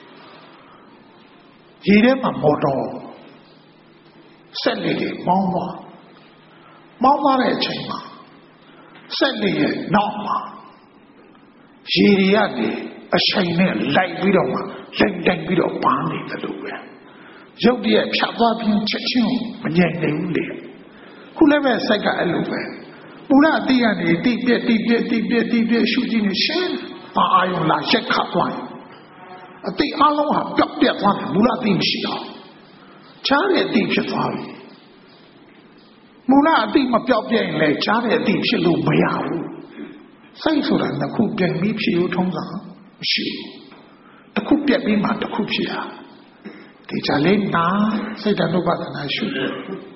ရေထဲမှာမော်တော်ဆက်လေတွေမောင်းသွားမောင်းသွားတဲ့အချိန်မှာဆက်လေရဲ့နောက်မှာရေတွေကနေအရှိန်နဲ့လိုက်ပြီးတော့မှလိမ့်တိုင်းပြီးတော့ပန်းနေတယ်လို့ပဲရုပ်တရက်ဖြတ်သွားပြီးချက်ချင်းမငြိမ်နေဘူးလေခုလည်းပဲစိုက်ကအဲ့လိုပဲပူရအတိကနေတိပြက်တိပြက်တိပြက်တိပြက်ရှုကြည့်နေရှင်းပါအာယုံလာရက်ခတ်သွားရင်အတိအလုံးဟာပျောက်ပြက်သွားတယ်မူလအတိမရှိတော့ချားတဲ့အတိဖြစ်သွားပြီမူလအတိမပျောက်ပြက်ရင်လည်းချားတဲ့အတိဖြစ်လို့မရဘူးစိတ်ဆိုတာတစ်ခုပြက်ပြီးဖြစ်ရုံထုံးတာမရှိဘူးတစ်ခုပြက်ပြီးမှတစ်ခုဖြစ်ရဒီကြလေးနာစိတ်တ ानु ပါဒနာရှုတယ်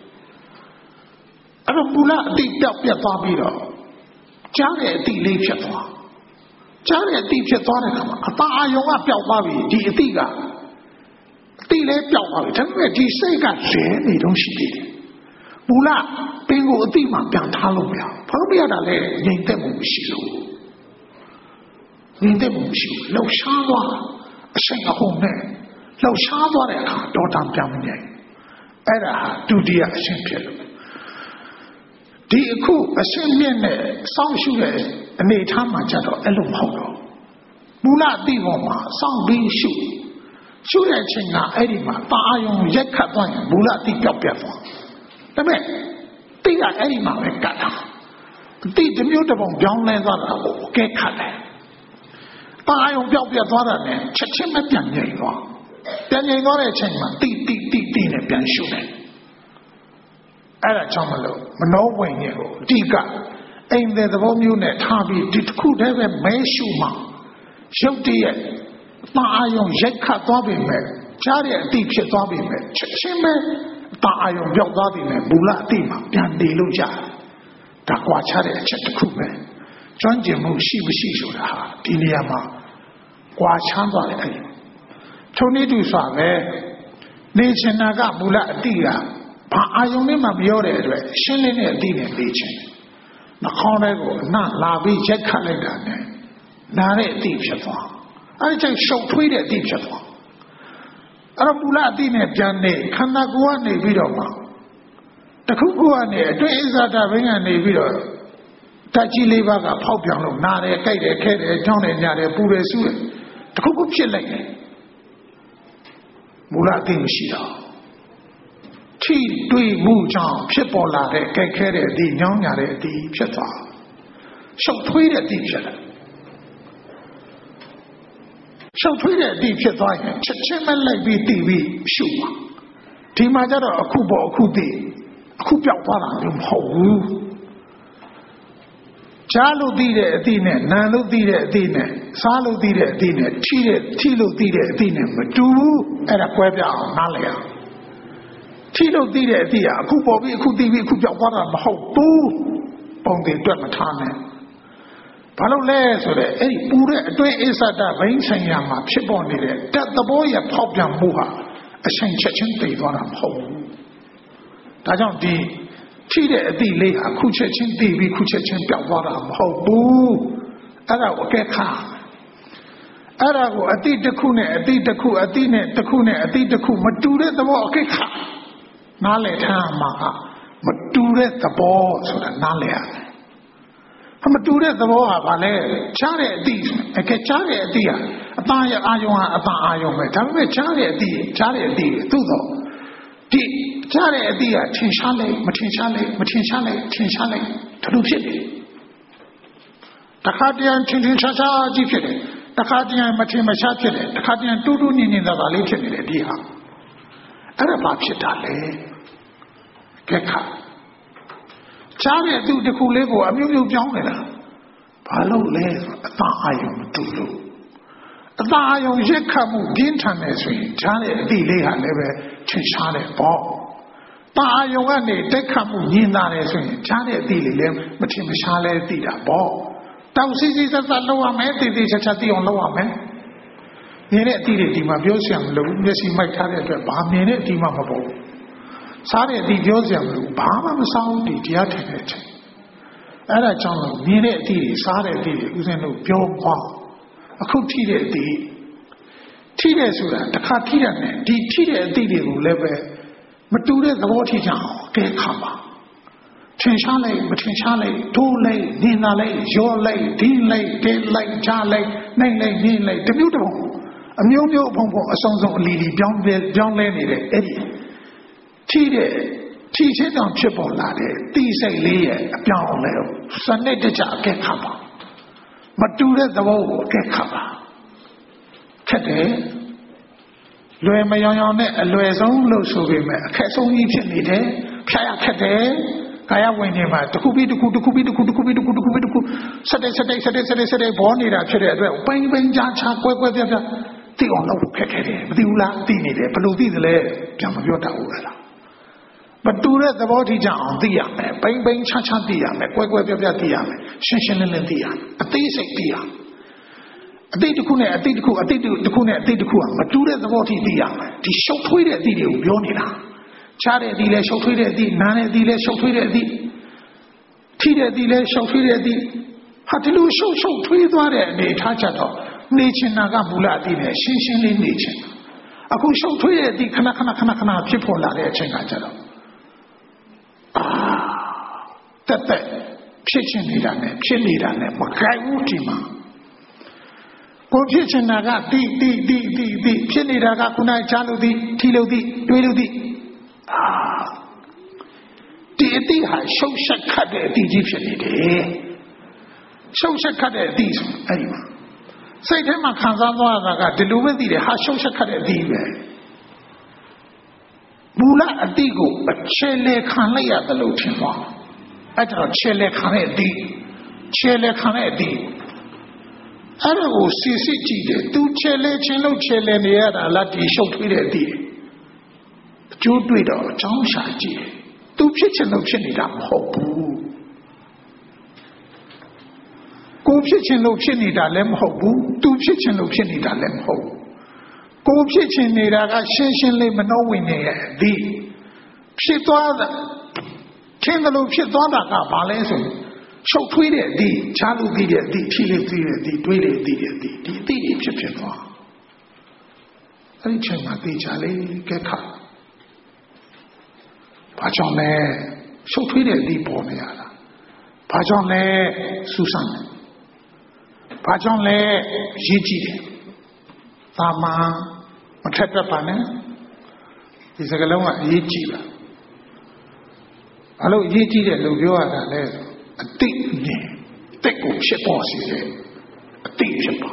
အဲ့တော့မူလအတိပျောက်ပြက်သွားပြီးတော့ကြားတဲ့အတိလေးဖြစ်သွားကြားတဲ့အတိဖြစ်သွားတဲ့အခါမှာအတာအာယုံကပျောက်သွားပြီဒီအတိကအတိလေးပျောက်သွားပြီဒါပေမဲ့ဒီစိတ်ကလဲနေတော့ရှိသေးတယ်မူလပင်ကိုအတိမှပြန်ထားလို့မရဘာလို့မရတာလဲငြိမ်သက်မှုမရှိလို့ငြိမ်သက်မှုမရှိဘူးလှုပ်ရှားသွားအရှိန်အဟုန်နဲ့လှုပ်ရှားသွားတဲ့အခါဒေါသပြောင်းနေအဲ့ဒါဒုတိယအရှင်ဖြစ်လို့ဒီအခုအရှင်မြင့်နဲ့စောင့်ရှုတဲ့အနေထားမှာကြတော့အဲ့လိုမဟုတ်တော့မူလအတိပေါ်မှာစောင့်ပြီးရှုရှုတဲ့အချိန်ကအဲ့ဒီမှာတာအာယုံရက်ခတ်သွားရင်မူလအတိပြောက်ပြတ်သွားဒါပေမဲ့တိကအဲ့ဒီမှာပဲကတ်တာတိတစ်မျိုးတစ်ပုံပြောင်းလဲသွားတာကိုအကဲခတ်တယ်တာအာယုံပြောက်ပြတ်သွားတာနဲ့ချက်ချင်းမပြန်ငြိမ်သွားပြန်ငြိမ်သွားတဲ့အချိန်မှာတိတိတိတိနဲ့ပြန်ရှုတယ်အဲ့ဒါကြောင့်မလို့မနှောဝိညာဉ်ကိုအတိကအိမ်တဲ့သဘောမျိုးနဲ့ထားပြီးဒီတစ်ခုတည်းပဲမဲရှုမှရုပ်တရက်တာအာယုံရိုက်ခတ်သွားပြီမဲ့ကြားတဲ့အတိဖြစ်သွားပြီမဲ့ချက်ချင်းပဲတာအာယုံပြောက်သွားပြီမဲ့မူလအတိမှာပြန်နေလို့ရတယ်ဒါကွာခြားတဲ့အချက်တစ်ခုပဲကျွမ်းကျင်မှုရှိမရှိဆိုတာဟာဒီနေရာမှာကွာခြားသွားတယ်အဲ့ဒီထုံနည်းတူစွာပဲနေချင်တာကမူလအတိကဘာအာယုံနဲ့မှမရောတဲ့အတွက်ရှင်းလင်းတဲ့အတိနဲ့နေချင်နှာခေါင်းထဲကိုအနှလာပြီးရက်ခတ်လိုက်တာနဲ့နားတဲ့အတိဖြစ်သွားအဲ့ဒီချိန်ရှုပ်ထွေးတဲ့အတိဖြစ်သွားအဲ့တော့မူလအတိနဲ့ပြန်နေခန္ဓာကိုယ်ကနေပြီးတော့မှတခုခုကနေအတွင်းအစ္ဆဒဘင်းကနေပြီးတော့ဓာတ်ကြီးလေးပါးကဖောက်ပြန်လို့နားတယ်ကြိုက်တယ်ခဲတယ်ကြောင်းတယ်ညတယ်ပူတယ်ဆူတယ်တခုခုဖြစ်လိုက်တယ်မူလအတိမရှိတော့ထိတွေ့မှုကြောင့်ဖြစ်ပေါ်လာတဲ့ကြိုက်ခဲတဲ့အတိညောင်းညာတဲ့အတိဖြစ်သွားရှုပ်ထွေးတဲ့အတိဖြစ်တယ်ရှုပ်ထွေးတဲ့အတိဖြစ်သွားရင်ချက်ချင်းမလိုက်ပြီးတည်ပြီးရှုပါဒီမှာကျတော့အခုပေါ်အခုတည်အခုပြောက်သွားတာမျိုးမဟုတ်ဘူးကြားလို့သိတဲ့အတိနဲ့နာလို့သိတဲ့အတိနဲ့စားလို့သိတဲ့အတိနဲ့ထိတဲ့ထိလို့သိတဲ့အတိနဲ့မတူဘူးအဲ့ဒါကွဲပြားအောင်နားလည်အောင်ထိလို့သိတဲ့အတိကအခုပေါ်ပြီးအခုသိပြီးအခုပြောက်သွားတာမဟုတ်ဘူးပုံတွေတွက်မထားနဲ့ဘာလို့လဲဆိုတော့အဲ့ဒီပူတဲ့အတွင်းအစ္ဆဒဘိန်းဆိုင်ရာမှာဖြစ်ပေါ်နေတဲ့တက်သဘောရဖောက်ပြန်မှုဟာအချိန်ချက်ချင်းသိသွားတာမဟုတ်ဘူးဒါကြောင့်ဒီထိတဲ့အသည့်လေးဟာခုချက်ချင်းသိပြီးခုချက်ချင်းပျောက်သွားတာမဟုတ်ဘူးအဲ့ဒါကိုအကဲခါအဲ့ဒါကိုအသည့်တစ်ခုနဲ့အသည့်တစ်ခုအသည့်နဲ့တစ်ခုနဲ့အသည့်တစ်ခုမတူတဲ့သဘောအကဲခါနားလည်ထားမှာမတူတဲ့သဘောဆိုတာနားလည်ရတယ်မတူတဲ့သဘောဟာဗာလဲကြားတဲ့အသည့်အကဲကြားတဲ့အသည့်ဟာအသားရအာယုံဟာအသားအာယုံပဲဒါပေမဲ့ကြားတဲ့အသည့်ကြားတဲ့အသည့်သို့တော့ဒီကြားတဲ့အသည့်ဟာထင်ရှားလိုက်မထင်ရှားလိုက်မထင်ရှားလိုက်ထင်ရှားလိုက်ဒါလိုဖြစ်တယ်တခါတည်းထင်ထင်ရှားရှားကြီးဖြစ်တယ်တခါတည်းမထင်မရှားဖြစ်တယ်တခါတည်းတူးတူးညင်ညင်သာသာလေးဖြစ်နေတယ်ဒီဟာအဲ့ဒါဘာဖြစ်တာလဲကဲခါကြားတဲ့သူတစ်ခုလေးကိုအမျိုးမျိုးပြောင်းနေတာဘာလို့လဲဆိုအသာအာယုံမတူလို့အသာအာယုံရက်ခတ်မှုပြင်းထန်နေဆိုရင်ကြားတဲ့အသည့်လေးဟာလည်းပဲထင်ရှားတယ်ပေါ့တာအာယုံကနေတက်ခတ်မှုညင်သာတယ်ဆိုရင်ကြားတဲ့အသည့်လေးလည်းမထင်မရှားလဲသိတာပေါ့တောက်စီစီဆက်ဆက်လောက်ရမယ်တည်တည်ချာချာသိအောင်လုပ်ရမယ်မြင်တဲ့အသည့်တွေဒီမှာပြောစရာမလိုဘူးမျက်စိမိုက်ထားတဲ့အတွက်ဘာမြင်တဲ့အသည့်မှမပေါ်ဘူးစားတဲ့အသည့်ပြောစရာမလိုဘာမှမစားဘူးဒီတရားထင်တဲ့အချိန်အဲ့ဒါကြောင့်လို့မြင်တဲ့အသည့်တွေစားတဲ့အသည့်တွေဥစဉ်လို့ပြောပေါ့အခုထိတဲ့အသည့်ထိတဲ့ဆိုတာတစ်ခါထိတယ်နဲ့ဒီထိတဲ့အသည့်တွေကိုလည်းပဲမတူတဲ့သဘောထိကြအောင်ကဲခါပါထင်ရှားလိုက်မထင်ရှားလိုက်ထိုးလိုက်နင်းလာလိုက်ရောလိုက်ဒီလိုက်တဲလိုက်ချလိုက်နိုင်လိုက်နင်းလိုက်တမျိုးတစ်ပုံအမျိုးမျိုးပုံပုံအစုံစုံအလီလီပြောင်းပြောင်းလဲနေတဲ့အဲ့ဒီထိတဲ့ထိချင်းတောင်ဖြစ်ပေါ်လာတဲ့တိစိတ်လေးရဲ့အပြောင်းအလဲကိုစနစ်တကျအကဲခါပါမတူတဲ့သဘောကိုအကဲခါပါခက်တယ်လွယ်မယောင်ယောင်နဲ့အလွယ်ဆုံးလို့ဆိုပေမဲ့အခက်ဆုံးကြီးဖြစ်နေတယ်ဖြာရခက်တယ်ကာယဝိညာဉ်မှာတစ်ခုပြီးတစ်ခုတစ်ခုပြီးတစ်ခုတစ်ခုပြီးတစ်ခုတစ်ခုပြီးတစ်ခုစတဲ့စတဲ့စတဲ့စတဲ့စတဲ့ဘောနေတာဖြစ်တဲ့အတွက်ပိန်ပိန်ချာချာကွဲကွဲပြားပြားသိအောင်လုပ်ခက်ခဲတယ်မသိဘူးလားသိနေတယ်ဘယ်လိုသိသလဲပြန်မပြောတတ်ဘူးလားမတူတဲ့သဘောထိကြအောင်သိရမယ်ပိန်ပိန်ချာချာသိရမယ်ကွဲကွဲပြားပြားသိရမယ်ရှင်းရှင်းလင်းလင်းသိရမယ်အသေးစိတ်သိရအတိတ်တစ်ခုနဲ့အတိတ်တစ်ခုအတိတ်တစ်ခုနဲ့အတိတ်တစ်ခုကမတူတဲ့သဘောထိသိရမယ်ဒီရှုပ်ထွေးတဲ့အသည့်တွေကိုပြောနေတာချားတဲ့အသည့်လဲရှုပ်ထွေးတဲ့အသည့်နားတဲ့အသည့်လဲရှုပ်ထွေးတဲ့အသည့်ထိတဲ့အသည့်လဲရှုပ်ထွေးတဲ့အသည့်ဟာဒီလိုရှုပ်ရှုပ်ထွေးသွားတဲ့အနေထားချက်တော့နေချင်တာကမူလအသည့်နဲ့ရှင်းရှင်းလေးနေချင်အခုရှုပ်ထွေးတဲ့အသည့်ခဏခဏခဏခဏဖြစ်ပေါ်လာတဲ့အချိန်ကကြတော့အာတက်တက်ဖြစ်ချင်နေတာနဲ့ဖြစ်နေတာနဲ့မကိုက်ဘူးဒီမှာကိုဖြစ်ချင်တာကတိတိတိတိတိဖြစ်နေတာကခုနချားလို့တိထီလို့တိတွေးလို့တိအာဒီအတိဟာရှုပ်ရှက်ခတ်တဲ့အတိကြီးဖြစ်နေတယ်ရှုပ်ရှက်ခတ်တဲ့အတိဆိုအဲ့ဒီမှာစိတ်ထဲမှာခံစားသွားတာကဒီလိုပဲသိတယ်ဟာရှုပ်ရှက်ခတ်တဲ့အတိပဲမူလအတိကိုအခြေလေခံလိုက်ရတယ်လို့ထင်သွားအဲ့ဒါတော့ခြေလေခံတဲ့အတိခြေလေခံတဲ့အတိအဲ့ဒါကိုစီစစ်ကြည့်တယ်သူခြေလေချင်းလို့ခြေလေနေရတာလားဒီရှုပ်ထွေးတဲ့အတိအကျိုးတွေ့တော့အကြောင်းရှာကြည့်သူဖြစ်ချင်လို့ဖြစ်နေတာမဟုတ်ဘူးကိုဖြစ်ချင်လို့ဖြစ်နေတာလည်းမဟုတ်ဘူးသူဖြစ်ချင်လို့ဖြစ်နေတာလည်းမဟုတ်ဘူးကိုဖြစ်ချင်နေတာကရှင်းရှင်းလေးမနှောဝင်နေရဲ့ဒီဖြစ်သွားတာထင်တယ်လို့ဖြစ်သွားတာကဘာလဲဆိုရှုပ်ထွေးတဲ့အသည့်ချားလို့ပြီးတဲ့အသည့်ဖြီးလို့ပြီးတဲ့အသည့်တွေးလို့ပြီးတဲ့အသည့်ဒီအသည့်တွေဖြစ်ဖြစ်သွားအဲ့ဒီချိန်မှာသိချလေးကဲခါဘာကြောင့်လဲရှုပ်ထွေးတဲ့အသည့်ပေါ်နေရတာဘာကြောင့်လဲစူးစမ်းဘာကြောင့်လဲရေးကြည့်တယ်သာမန်မထက်တတ်ပါနဲ့ဒီစကားလုံးကအရေးကြီးပါဘာလို့အရေးကြီးတယ်လို့ပြောရတာလဲအတိတ်နဲ့တက်ကိုဖြစ်ပေါ်စေတယ်အတိတ်ဖြစ်ပေါ်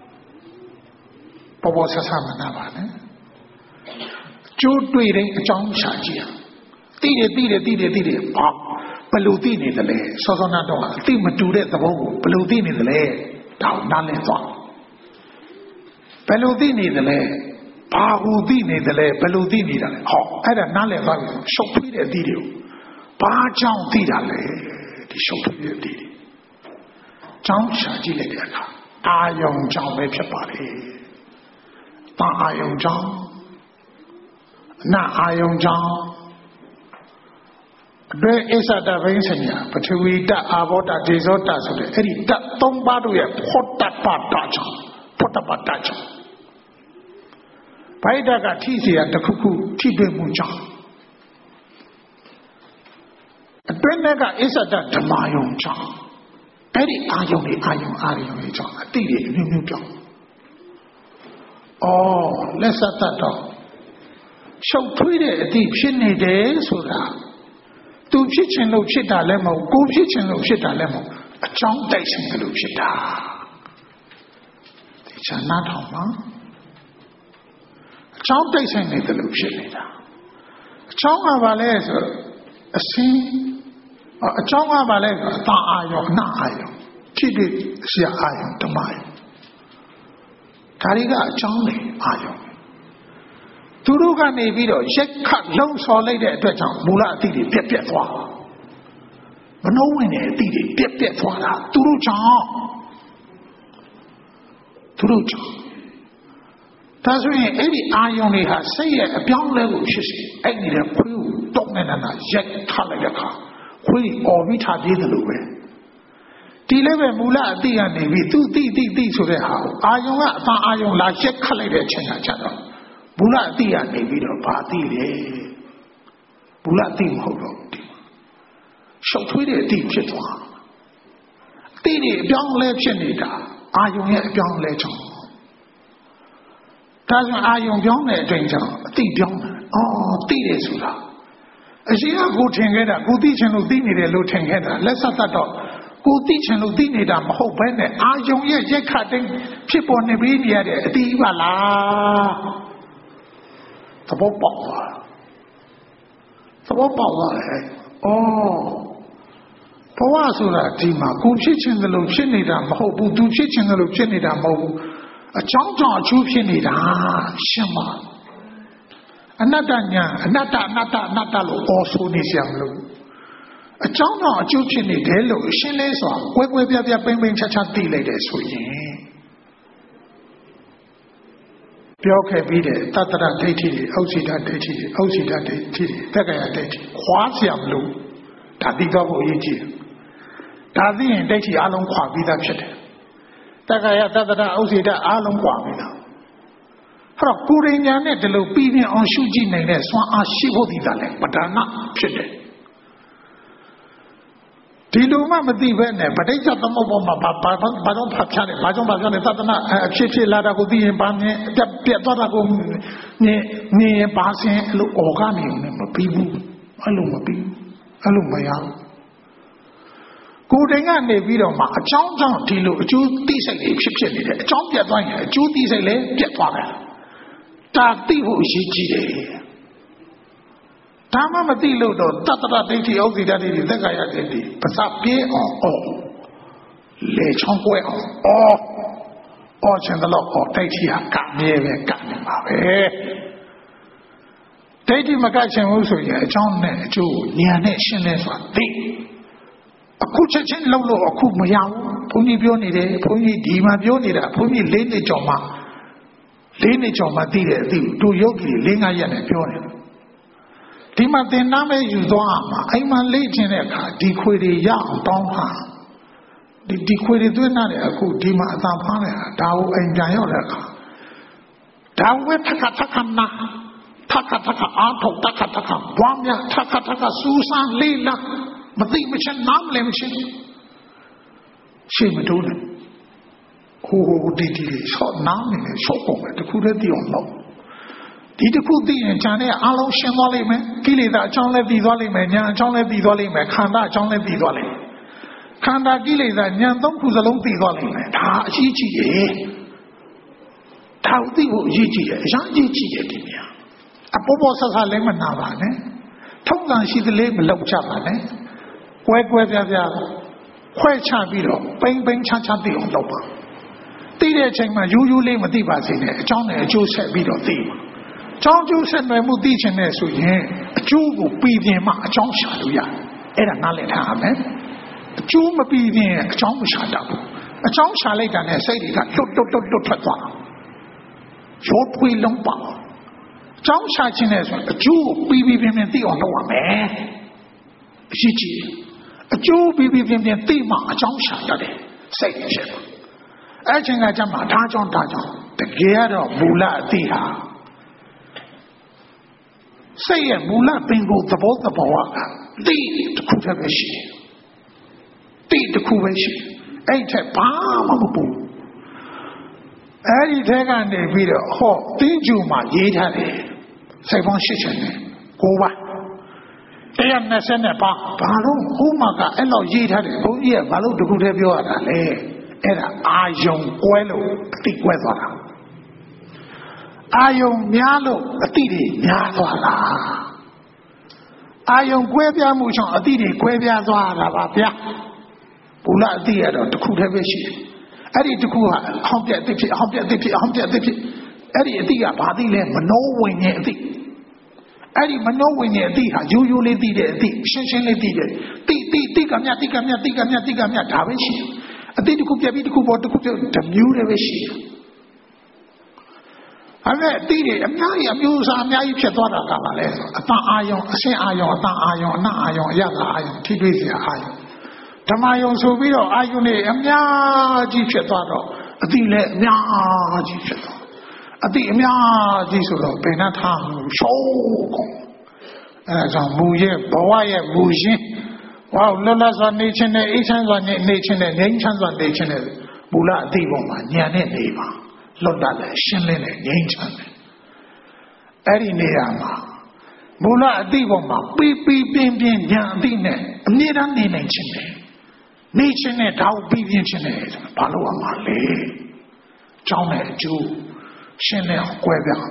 ပေါ်ပေါ်ဆဆမနာပါနဲ့ကျိုးတွေ့တဲ့အကြောင်းရှာကြည့်ရတိတယ်တိတယ်တိတယ်တိတယ်ဘာဘလို့သိနေတယ်လဲစောစောနာတော့အတိတ်မတူတဲ့သဘောကိုဘလို့သိနေတယ်လဲတောင်းနားလဲသွားဘယ်လိုသိနေတယ်လဲဘာကိုသိနေတယ်လဲဘယ်လိုသိနေတာလဲဟောအဲ့ဒါနားလဲသွားပြီရှုပ်ထွေးတဲ့အသည့်တွေကိုဘာကြောင့်သိတာလဲဒီရှုပ်ထွေးတဲ့အသည့်တွေကြောင်းရှာကြည့်လိုက်တဲ့အခါအာယုံကြောင့်ပဲဖြစ်ပါလေတာအာယုံကြောင့်နာအာယုံကြောင့်အတွဲအစ္ဆဒဘိန်းစညာပထဝီတအာဘောတဒေဇောတဆိုတဲ့အဲ့ဒီတသုံးပါးတို့ရဲ့ဖောတ္တပတ္တကြောင့်ဖောတ္တပတ္တကြောင့်ဗိုက်တကထိเสียတခုခုထိတွေ့မှုကြောင့်အတွင်းနဲ့ကအစ္ဆဒဓမ္မယုံကြောင့်အဲ့ဒီအာယုံတွေအာယုံအာယုံတွေကြောင့်အတိတွေအမျိုးမျိုးပြောင်းအော်လက်ဆက်တတ်တော့ရှုပ်ထွေးတဲ့အတိဖြစ်နေတယ်ဆိုတာသူဖြစ်ခြင်းလို့ဖြစ်တာလည်းမဟုတ်ကိုဖြစ်ခြင်းလို့ဖြစ်တာလည်းမဟုတ်အကြောင်းတိုက်ခြင်းလို့ဖြစ်တာဒီချာနာထောင်မှာအကြောင်းတိုက်ခြင်းနေတယ်လို့ဖြစ်နေတာအကြောင်းကဘာလဲဆိုအစင်းအကြောင်းကဘာလဲဆိုအတာအာယုံအနာအာယုံဖြစ်ဖြစ်ဆရာအာယုံဓမ္မယုံဒါတွေကအကြောင်းတွေအာယုံသူတို့ကနေပြီးတော့ရက်ခတ်လှုံ့ဆော်လိုက်တဲ့အတွက်ကြောင့်မူလအတိတွေပြက်ပြက်သွားမနှုံးဝင်တဲ့အတိတွေပြက်ပြက်သွားတာသူတို့ကြောင့်သူတို့ကြောင့်ဒါဆိုရင်အဲ့ဒီအာယုံတွေဟာစိတ်ရဲ့အပြောင်းလဲကိုဖြစ်စေအဲ့ဒီတဲ့ခွေးကိုတုံးနေတာကရက်ခတ်လိုက်တဲ့အခါခွေးအော်ပြီးထားပြေးတယ်လို့ပဲဒီလည်းပဲမူလအတိကနေပြီးသူတိတိတိဆိုတဲ့ဟာအာယုံကအသာအာယုံလာရက်ခတ်လိုက်တဲ့အချိန်ကကြတော့မူလအတိကနေပြီးတော့ဘာတိလဲမူလအတိမဟုတ်တော့ဒီရှုပ်ထွေးတဲ့အတိဖြစ်သွားအတိတွေအပြောင်းလဲဖြစ်နေတာအာယုံရဲ့အပြောင်းလဲကြောင့်ဒါကြောင့်အာယုံပြောင်းတဲ့အချိန်ကြောင့်အတိပြောင်းတယ်အော်တိတယ်ဆိုတာအရှင်ကကိုထင်ခဲ့တာကိုသိချင်လို့သိနေတယ်လို့ထင်ခဲ့တာလက်ဆက်တတ်တော့ကိုသိချင်လို့သိနေတာမဟုတ်ဘဲနဲ့အာယုံရဲ့ရက်ခတ်တဲ့ဖြစ်ပေါ်နေပြီးနေရတဲ့အတိပါလားသဘောပေါက်သွားသဘောပေါက်သွားတယ်။အော်ဘဝဆိုတာဒီမှာကိုဖြစ်ချင်တယ်လို့ဖြစ်နေတာမဟုတ်ဘူးသူဖြစ်ချင်တယ်လို့ဖြစ်နေတာမဟုတ်ဘူးအကြောင်းကြောင့်အကျိုးဖြစ်နေတာရှင်းပါအနတ္တညာအနတ္တအနတ္တအနတ္တလို့အော်ဆိုနေကြမလို့အကြောင်းကြောင့်အကျိုးဖြစ်နေတယ်လို့ရှင်းလဲစွာကွဲကွဲပြားပြားပိမ့်ပိမ့်ချာချာသိလိုက်တယ်ဆိုရင်ပြောခဲ့ပြီးတဲ့တတ္တရဒိဋ္ဌိတွေဩစီတဒိဋ္ဌိတွေဩစီတဒိဋ္ဌိတွေတက္ကရာဒိဋ္ဌိခွာเสียမလို့ဒါသိတော့ဖို့အရေးကြီးတယ်ဒါသိရင်ဒိဋ္ဌိအလုံးခွာပြီးသားဖြစ်တယ်တက္ကရာတတ္တရဩစီတအလုံးခွာပြီးသားအဲ့တော့ကိုရိညာနဲ့ဒီလိုပြီးပြင်းအောင်ရှုကြည့်နိုင်တဲ့စွမ်းအားရှိဖို့ဒီသားလဲပဒါနဖြစ်တယ်ဒီလိုမှမသိဘဲနဲ့ပဋိစ္စသမုပ္ပါမှာဘာဘာဘာကြောင့်ဖတ်ပြတယ်ဘာကြောင့်ဖတ်ပြတယ်သတ္တနာအဖြစ်ဖြစ်လာတာကိုသိရင်ဘာမြင်ပြပြတ်သွားတာကိုမြင်မြင်ရင်ဘာစင်အဲ့လိုအော်ကနေမပြီးဘူးအဲ့လိုမပြီးအဲ့လိုမရကိုယ်တိုင်ကနေပြီးတော့မှအကြောင်းကြောင့်ဒီလိုအကျိုးသိစိတ်တွေဖြစ်ဖြစ်နေတယ်အကြောင်းပြတ်သွားရင်အကျိုးသိစိတ်လည်းပြတ်သွားတယ်ဒါသိဖို့အရေးကြီးတယ်ဒါမှမသိလို့တော့တတ္တရဒိဋ္ဌိဩဇိတဒိဋ္ဌိသက္ကာယဒိဋ္ဌိပစပြေးအောင်အော်လေချောင်းပွဲအောင်အော်အော်ချင်တယ်လို့အော်ဒိဋ္ဌိဟာကမြဲပဲကနေပါပဲဒိဋ္ဌိမကချင်ဘူးဆိုရင်အကြောင်းနဲ့အကျိုးဉာဏ်နဲ့ရှင်းလဲဆိုတာသိအခုချက်ချင်းလုံးလို့အခုမရဘူးဘုန်းကြီးပြောနေတယ်ဘုန်းကြီးဒီမှာပြောနေတာဘုန်းကြီးလေးနှစ်ကျော်မှလေးနှစ်ကျော်မှသိတယ်အသိတို့ယောဂီလေးငါးရက်နဲ့ပြောတယ်ဒီမှာသင်နာမဲ့ယူသွားမှာအိမ်မှာလေ့ကျင့်တဲ့အခါဒီခွေတွေရအောင်တောင်းတာဒီဒီခွေတွေသွင်းရတယ်အခုဒီမှာအသာဖားနေတာဒါကိုအိမ်ပြန်ရောက်တဲ့အခါဒါဝဲထခထခနာထခထခအားထုတ်ထခထခဘွားမြထခထခစူးစမ်းလေးလာမသိမချင်းနားမလဲမချင်းရှေ့မတိုးနဲ့ဟိုဟိုဒီဒီဆော့နားနေတယ်ဆော့ကုန်တယ်တခုတည်းတည်အောင်လုပ်ဒီတခုသိရင်ဉာဏ်နဲ့အလုံးရှင်းသွားလိမ့်မယ်ကိလေသာအကြောင်းလည်းသိသွားလိမ့်မယ်ဉာဏ်အကြောင်းလည်းသိသွားလိမ့်မယ်ခန္ဓာအကြောင်းလည်းသိသွားလိမ့်မယ်ခန္ဓာကိလေသာဉာဏ်သုံးခုစလုံးသိသွားလိမ့်မယ်ဒါအကြီးကြီးရဲ့ဒါသိဖို့အကြီးကြီးရဲ့အရာကြီးကြီးရဲ့ဒီများအပေါ်ပေါ်ဆက်ဆက်လည်းမနာပါနဲ့ထုံးစံရှိသလေးမလောက်ချပါနဲ့ကွဲကွဲပြားပြားခွဲချပြီးတော့ပိမ့်ပိမ့်ချချသိအောင်လုပ်ပါသိတဲ့အချိန်မှာယူးယူးလေးမသိပါစေနဲ့အကြောင်းနဲ့အကျိုးဆက်ပြီးတော့သိပါကြောင်းကျိုးဆက်နွယ်မှုသိချင်တဲ့ဆိုရင်အကျိုးကိုပြီးပြင်မှအကြောင်းရှာလို့ရတယ်အဲ့ဒါနားလည်ထားရမယ်အကျိုးမပြီးပြင်အကြောင်းမရှာတတ်ဘူးအကြောင်းရှာလိုက်တာနဲ့စိတ်တွေကလွတ်လွတ်လွတ်လွတ်ထွက်သွားရောပွေလုံးပါကျောင်းရှာခြင်းနဲ့ဆိုအကျိုးပြီးပြီးပြင်းပြင်းသိအောင်လုပ်ရမယ်အရှိကြီးအကျိုးပြီးပြီးပြင်းပြင်းသိမှအကြောင်းရှာတတ်တယ်စိတ်ဖြစ်တယ်အဲ့ချိန်ကကြမှာဒါကြောင့်ဒါကြောင့်တကယ်ကတော့မူလအသိဟာစိတ်ရဲ့မူလပင်ကိုသဘောသဘောကသိတစ်ခုတည်းပဲရှိတယ်သိတစ်ခုပဲရှိအဲ့ထက်ဘာမှမပူအဲ့ဒီထဲကနေပြီးတော့ဟောတင်းကျူမှာရေးထားတယ်စိတ်ပေါင်းရှစ်ချက်နဲ့ကိုပါတရားနဲ့ဆက်နဲ့ပါဘာလို့ဟိုမှာကအဲ့လောက်ရေးထားတယ်ဘုန်းကြီးကဘာလို့တခုတည်းပြောရတာလဲအဲ့ဒါအာယုံကွဲလို့အတိကွဲသွားတာအာယုံများလို့အတိတွေများသွားတာအာယုံကွဲပြားမှုကြောင့်အတိတွေကွဲပြားသွားတာပါဗျာဘုလားအတိရတော့တခုတည်းပဲရှိတယ်အဲ့ဒီတခုကဟောင်းပြက်အတိဖြစ်ဟောင်းပြက်အတိဖြစ်ဟောင်းပြက်အတိဖြစ်အဲ့ဒီအတိကဘာသိလဲမနောဝိညာဉ်အတိအဲ့ဒီမနောဝိညာဉ်အတိဟာရိုးရိုးလေးသိတဲ့အတိရှင်းရှင်းလေးသိတယ်တိတိတိကမြတိကမြတိကမြတိကမြဒါပဲရှိတယ်အတိတခုပြပြီးတခုပေါ်တခုပြတမျိုးတည်းပဲရှိတယ်အဲ့ဒါအတိတွေအများကြီးအမျိုးအစားအများကြီးဖြစ်သွားတာကပါလဲအတန်အာယုံအရှင်းအာယုံအတန်အာယုံအနတ်အာယုံအယတအာယုံထိတွေ့စရာအာယုံဓမ္မယုံဆိုပြီးတော့အာယုန်တွေအများကြီးဖြစ်သွားတော့အတိလည်းအများကြီးဖြစ်သွားအတိအများကြီးဆိုတော့ဘယ်နှထားမှုရှုံးကုန်အဲဒါကြောင့်မူရဲ့ဘဝရဲ့မူရင်းဝါလွတ်လပ်စွာနေခြင်းနဲ့အေးချမ်းစွာနေနေခြင်းနဲ့ငြိမ်းချမ်းစွာနေခြင်းနဲ့မူလအတိပုံမှာဉာဏ်နဲ့နေပါလွတ်တတ်တယ်ရှင်းလင်းတယ်ငြိမ်းချမ်းတယ်အဲ့ဒီနေရာမှာမူလအတိပုံမှာပီပီပြင်းပြင်းဉာဏ်အတိနဲ့အမြဲတမ်းနေနိုင်ခြင်းနဲ့နေခြင်းနဲ့တောက်ပြီးပြင်းခြင်းနဲ့ဘာလို့အမှားလဲကြောင်းတဲ့အကျိုးရှင်းတဲ့ကွဲပြား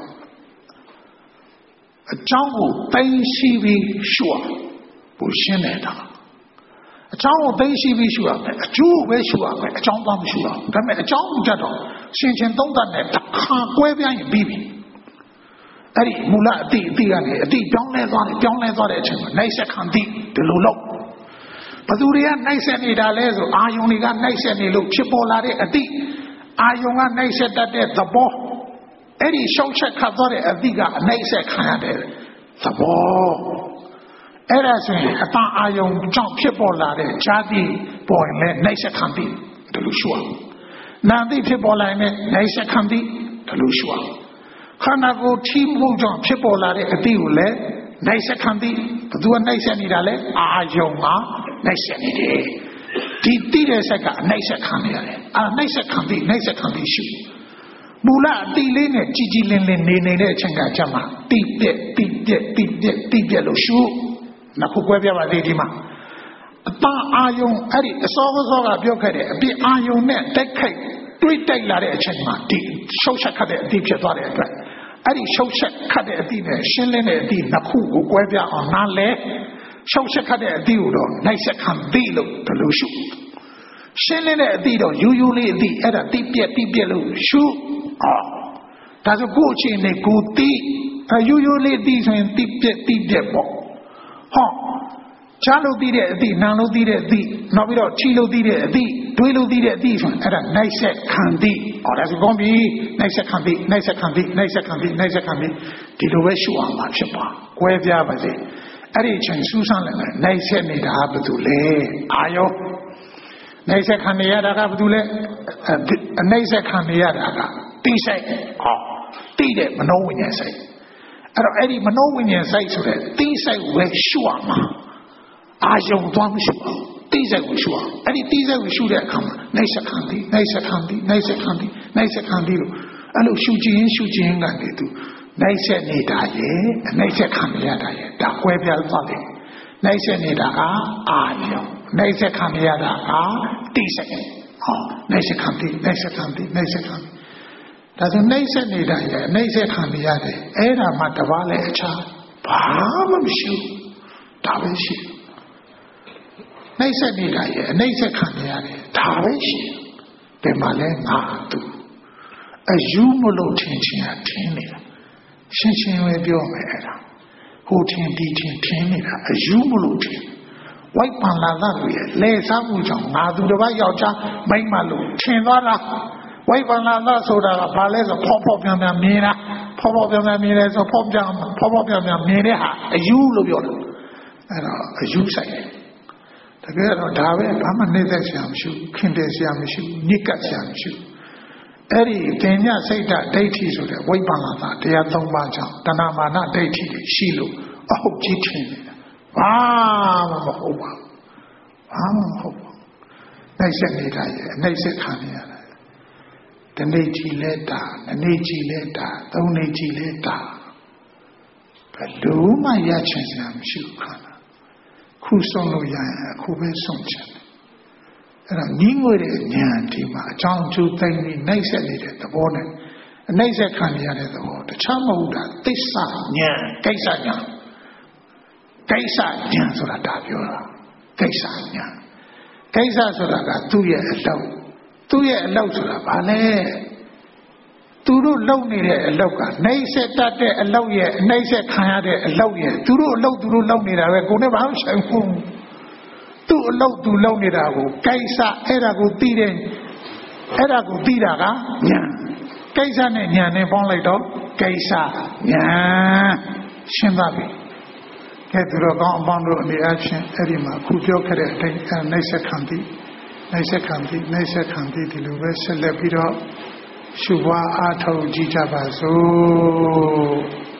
အကြောင်းကိုတိုင်းရှိပြီးရှုရဘူရှင်းနေတာအကြောင်းကိုသိရှိပြီးရှုရမယ်အကျိုးပဲရှုရမယ်အကြောင်းသားမရှုရဘူးဒါပေမဲ့အကြောင်းကြတော့ရှင်ချင်းသုံးသပ်နဲ့တစ်ခါကွဲပြားရင်ပြီးပြီအဲ့ဒီမူလအတိအတိကနေအတိပြောင်းလဲသွားတယ်ပြောင်းလဲသွားတဲ့အချိန်မှာနိုင်ဆက်ခံတိဒီလိုလို့ဘသူတွေကနိုင်ဆက်နေတာလဲဆိုအာယုန်တွေကနိုင်ဆက်နေလို့ဖြစ်ပေါ်လာတဲ့အတိအာယုန်ကနိုင်ဆက်တတ်တဲ့သဘောအဲ့ဒီရှောက်ချက်ခတ်သွားတဲ့အတိကအနိုင်ဆက်ခံရတဲ့သဘောအဲ့ဒါဆိုရင်အတန်အာယုံကြောင့်ဖြစ်ပေါ်လာတဲ့ဈာတိပေါ်ရင်လည်းနှိုက်ဆက်ခံပြီးဒီလိုရှုအောင်နာတိဖြစ်ပေါ်လာရင်လည်းနှိုက်ဆက်ခံပြီးဒီလိုရှုအောင်ခန္ဓာကိုယ်ထိမှုကြောင့်ဖြစ်ပေါ်လာတဲ့အတိကိုလည်းနှိုက်ဆက်ခံပြီးဘသူကနှိုက်ဆက်နေတာလဲအာယုံကနှိုက်ဆက်နေတယ်ဒီတိတဲ့ဆက်ကအနှိုက်ဆက်ခံနေရတယ်အာနှိုက်ဆက်ခံပြီးနှိုက်ဆက်ခံပြီးရှုမူလအတိလေးနဲ့ကြည်ကြည်လင်းလင်းနေနေတဲ့အချိန်ကကြမှာတိပြက်တိပြက်တိပြက်တိပြက်လို့ရှုနောက်ခုကွဲပြပါသေးဒီမှာအတန်အာယုံအဲ့ဒီအစောကစောကပြောခဲ့တဲ့အပြစ်အာယုံနဲ့တိုက်ခိုက်တွေးတိုက်လာတဲ့အချိန်မှာဒီရှုပ်ချက်ခတ်တဲ့အတိဖြစ်သွားတဲ့အတွက်အဲ့ဒီရှုပ်ချက်ခတ်တဲ့အတိနဲ့ရှင်းလင်းတဲ့အတိနှစ်ခုကိုကွဲပြအောင်နားလဲရှုပ်ချက်ခတ်တဲ့အတိကိုတော့နိုင်ဆက်ခံပြီးလို့ဘယ်လိုရှုရှင်းလင်းတဲ့အတိတော့ယူယူလေးအတိအဲ့ဒါတိပြက်တိပြက်လို့ရှုအော်ဒါဆိုကိုယ့်အချိန်နဲ့ကိုယ်တိအယူယူလေးတိဆိုရင်တိပြက်တိပြက်ပေါ့ဟောချားလို့သိတဲ့အသည့်နာလို့သိတဲ့အသည့်နောက်ပြီးတော့ချီလို့သိတဲ့အသည့်တွေးလို့သိတဲ့အသည့်ဆိုရင်အဲ့ဒါနိုင်ဆက်ခံသည့်ဟောဒါဆိုကောင်းပြီနိုင်ဆက်ခံသည့်နိုင်ဆက်ခံသည့်နိုင်ဆက်ခံသည့်နိုင်ဆက်ခံသည့်ဒီလိုပဲရှုအောင်ပါဖြစ်ပါကွဲပြားပါစေအဲ့ဒီအချိန်စူးစမ်းလိုက်မယ်နိုင်ဆက်နေတာဘာတူလဲအာယောနိုင်ဆက်ခံနေရတာကဘာတူလဲအနိုင်ဆက်ခံနေရတာကတိစိတ်ဟောတိတဲ့မနောဝိညာဉ်စိတ်အဲ့တော့အဲ့ဒီမနောဝိညာဉ်စိတ်ဆိုတဲ့တိစိတ်ဝဲရှုရမှာအာယုံသွားမရှုအောင်တိစိတ်ကိုရှုအောင်အဲ့ဒီတိစိတ်ကိုရှုတဲ့အခါမှာနိုင်စခံသည်နိုင်စခံသည်နိုင်စခံသည်နိုင်စခံသည်လို့အဲ့လိုရှုခြင်းရှုခြင်းကနေသူနိုင်ဆက်နေတာရဲ့အနိုင်ဆက်ခံရတာရဲ့ဒါကွဲပြားသွားတယ်နိုင်ဆက်နေတာကအာယုံနိုင်ဆက်ခံရတာကတိစိတ်ဟောနိုင်စခံသည်နိုင်စခံသည်နိုင်စခံသည်ဒါဆိုနှိမ့်ဆက်နေတာရဲ့နှိမ့်ဆက်ခံနေရတယ်အဲ့ဒါမှတပါးလဲအခြားဘာမှမရှိဒါပဲရှိနှိမ့်ဆက်နေတာရဲ့နှိမ့်ဆက်ခံနေရတယ်ဒါပဲရှိဘယ်မှာလဲငါသူအယူမလို့ထင်ချင်တာထင်နေတာရှင်းရှင်းပဲပြောမယ်အဲ့ဒါဟိုထင်ဒီထင်ထင်နေတာအယူမလို့ထင်ဝိုက်ပန်လာတာတွေလဲစားမှုကြောင့်ငါသူတစ်ပါးယောက်ျားမိန်းမလို့ထင်သွားတာဝိပန္နသဆိုတာကဘာလဲဆိုဖောက်ဖောက်ပြန်ပြန်မြင်တာဖောက်ဖောက်ပြန်ပြန်မြင်လဲဆိုဖောက်ပြန်ဖောက်ဖောက်ပြန်ပြန်မြင်တဲ့ဟာအယူလို့ပြောတယ်အဲ့တော့အယူဆိုင်တယ်တကယ်တော့ဒါပဲဘာမှနှိမ့်သက်စရာမရှိဘူးခင်တယ်စရာမရှိဘူးညစ်ကပ်စရာမရှိဘူးအဲ့ဒီတင်ညစိတ်ဓာတ်ဒိဋ္ဌိဆိုတဲ့ဝိပ္ပန္နတာတရားသုံးပါးကြောင့်တဏမာနဒိဋ္ဌိတွေရှိလို့အဟုတ်ကြီးထင်နေတာဘာမှမဟုတ်ပါဘူးဘာမှမဟုတ်ပါဘူးနှိမ့်ဆက်နေတာရဲ့နှိမ့်ဆက်ခံနေရတယ်တနေ့ကြည်လဲတာနှစ်နေ့ကြည်လဲတာသုံးနေ့ကြည်လဲတာဘယ်လိုမှရချင်စရာမရှိဘူးခန္ဓာခုဆုံးလို့ရရင်အခုပဲဆုံးချင်တယ်အဲ့တော့ညီးငွေတဲ့ဉာဏ်ဒီမှာအကြောင်းအကျိုးသိပြီးနှိမ့်ဆက်နေတဲ့သဘောနဲ့အနှိမ့်ဆက်ခံရတဲ့သဘောတခြားမဟုတ်တာသစ္စာဉာဏ်ကိစ္စဉာဏ်ကိစ္စဉာဏ်ဆိုတာဒါပြောတာကိစ္စဉာဏ်ကိစ္စဆိုတာကသူ့ရဲ့အလုပ်သူ့ရဲ့အလုပ်ဆိုတာဘာလဲသူတို့လုပ်နေတဲ့အလုပ်ကနှိမ့်ဆက်တတ်တဲ့အလုပ်ရဲ့နှိမ့်ဆက်ခံရတဲ့အလုပ်ရဲ့သူတို့အလုပ်သူတို့လုပ်နေတာပဲကိုယ်နဲ့ဘာမှဆိုင်ဘူးသူ့အလုပ်သူလုပ်နေတာကိုကိစ္စအဲ့ဒါကိုသိတဲ့အဲ့ဒါကိုသိတာကညာကိစ္စနဲ့ညာနဲ့ပေါင်းလိုက်တော့ကိစ္စညာရှင်းပါပြီကဲသူတော်ကောင်းအပေါင်းတို့အနေအချင်းအဲ့ဒီမှာခုပြောခဲ့တဲ့အတိုင်းနှိမ့်ဆက်ခံပြီးနှိမ့်ဆက်ခံပြီးနှိမ့်ဆက်ခံပြီးဒီလိုပဲဆက်လက်ပြီးတော့ရှုပွားအားထုတ်ကြည့်ကြပါစို့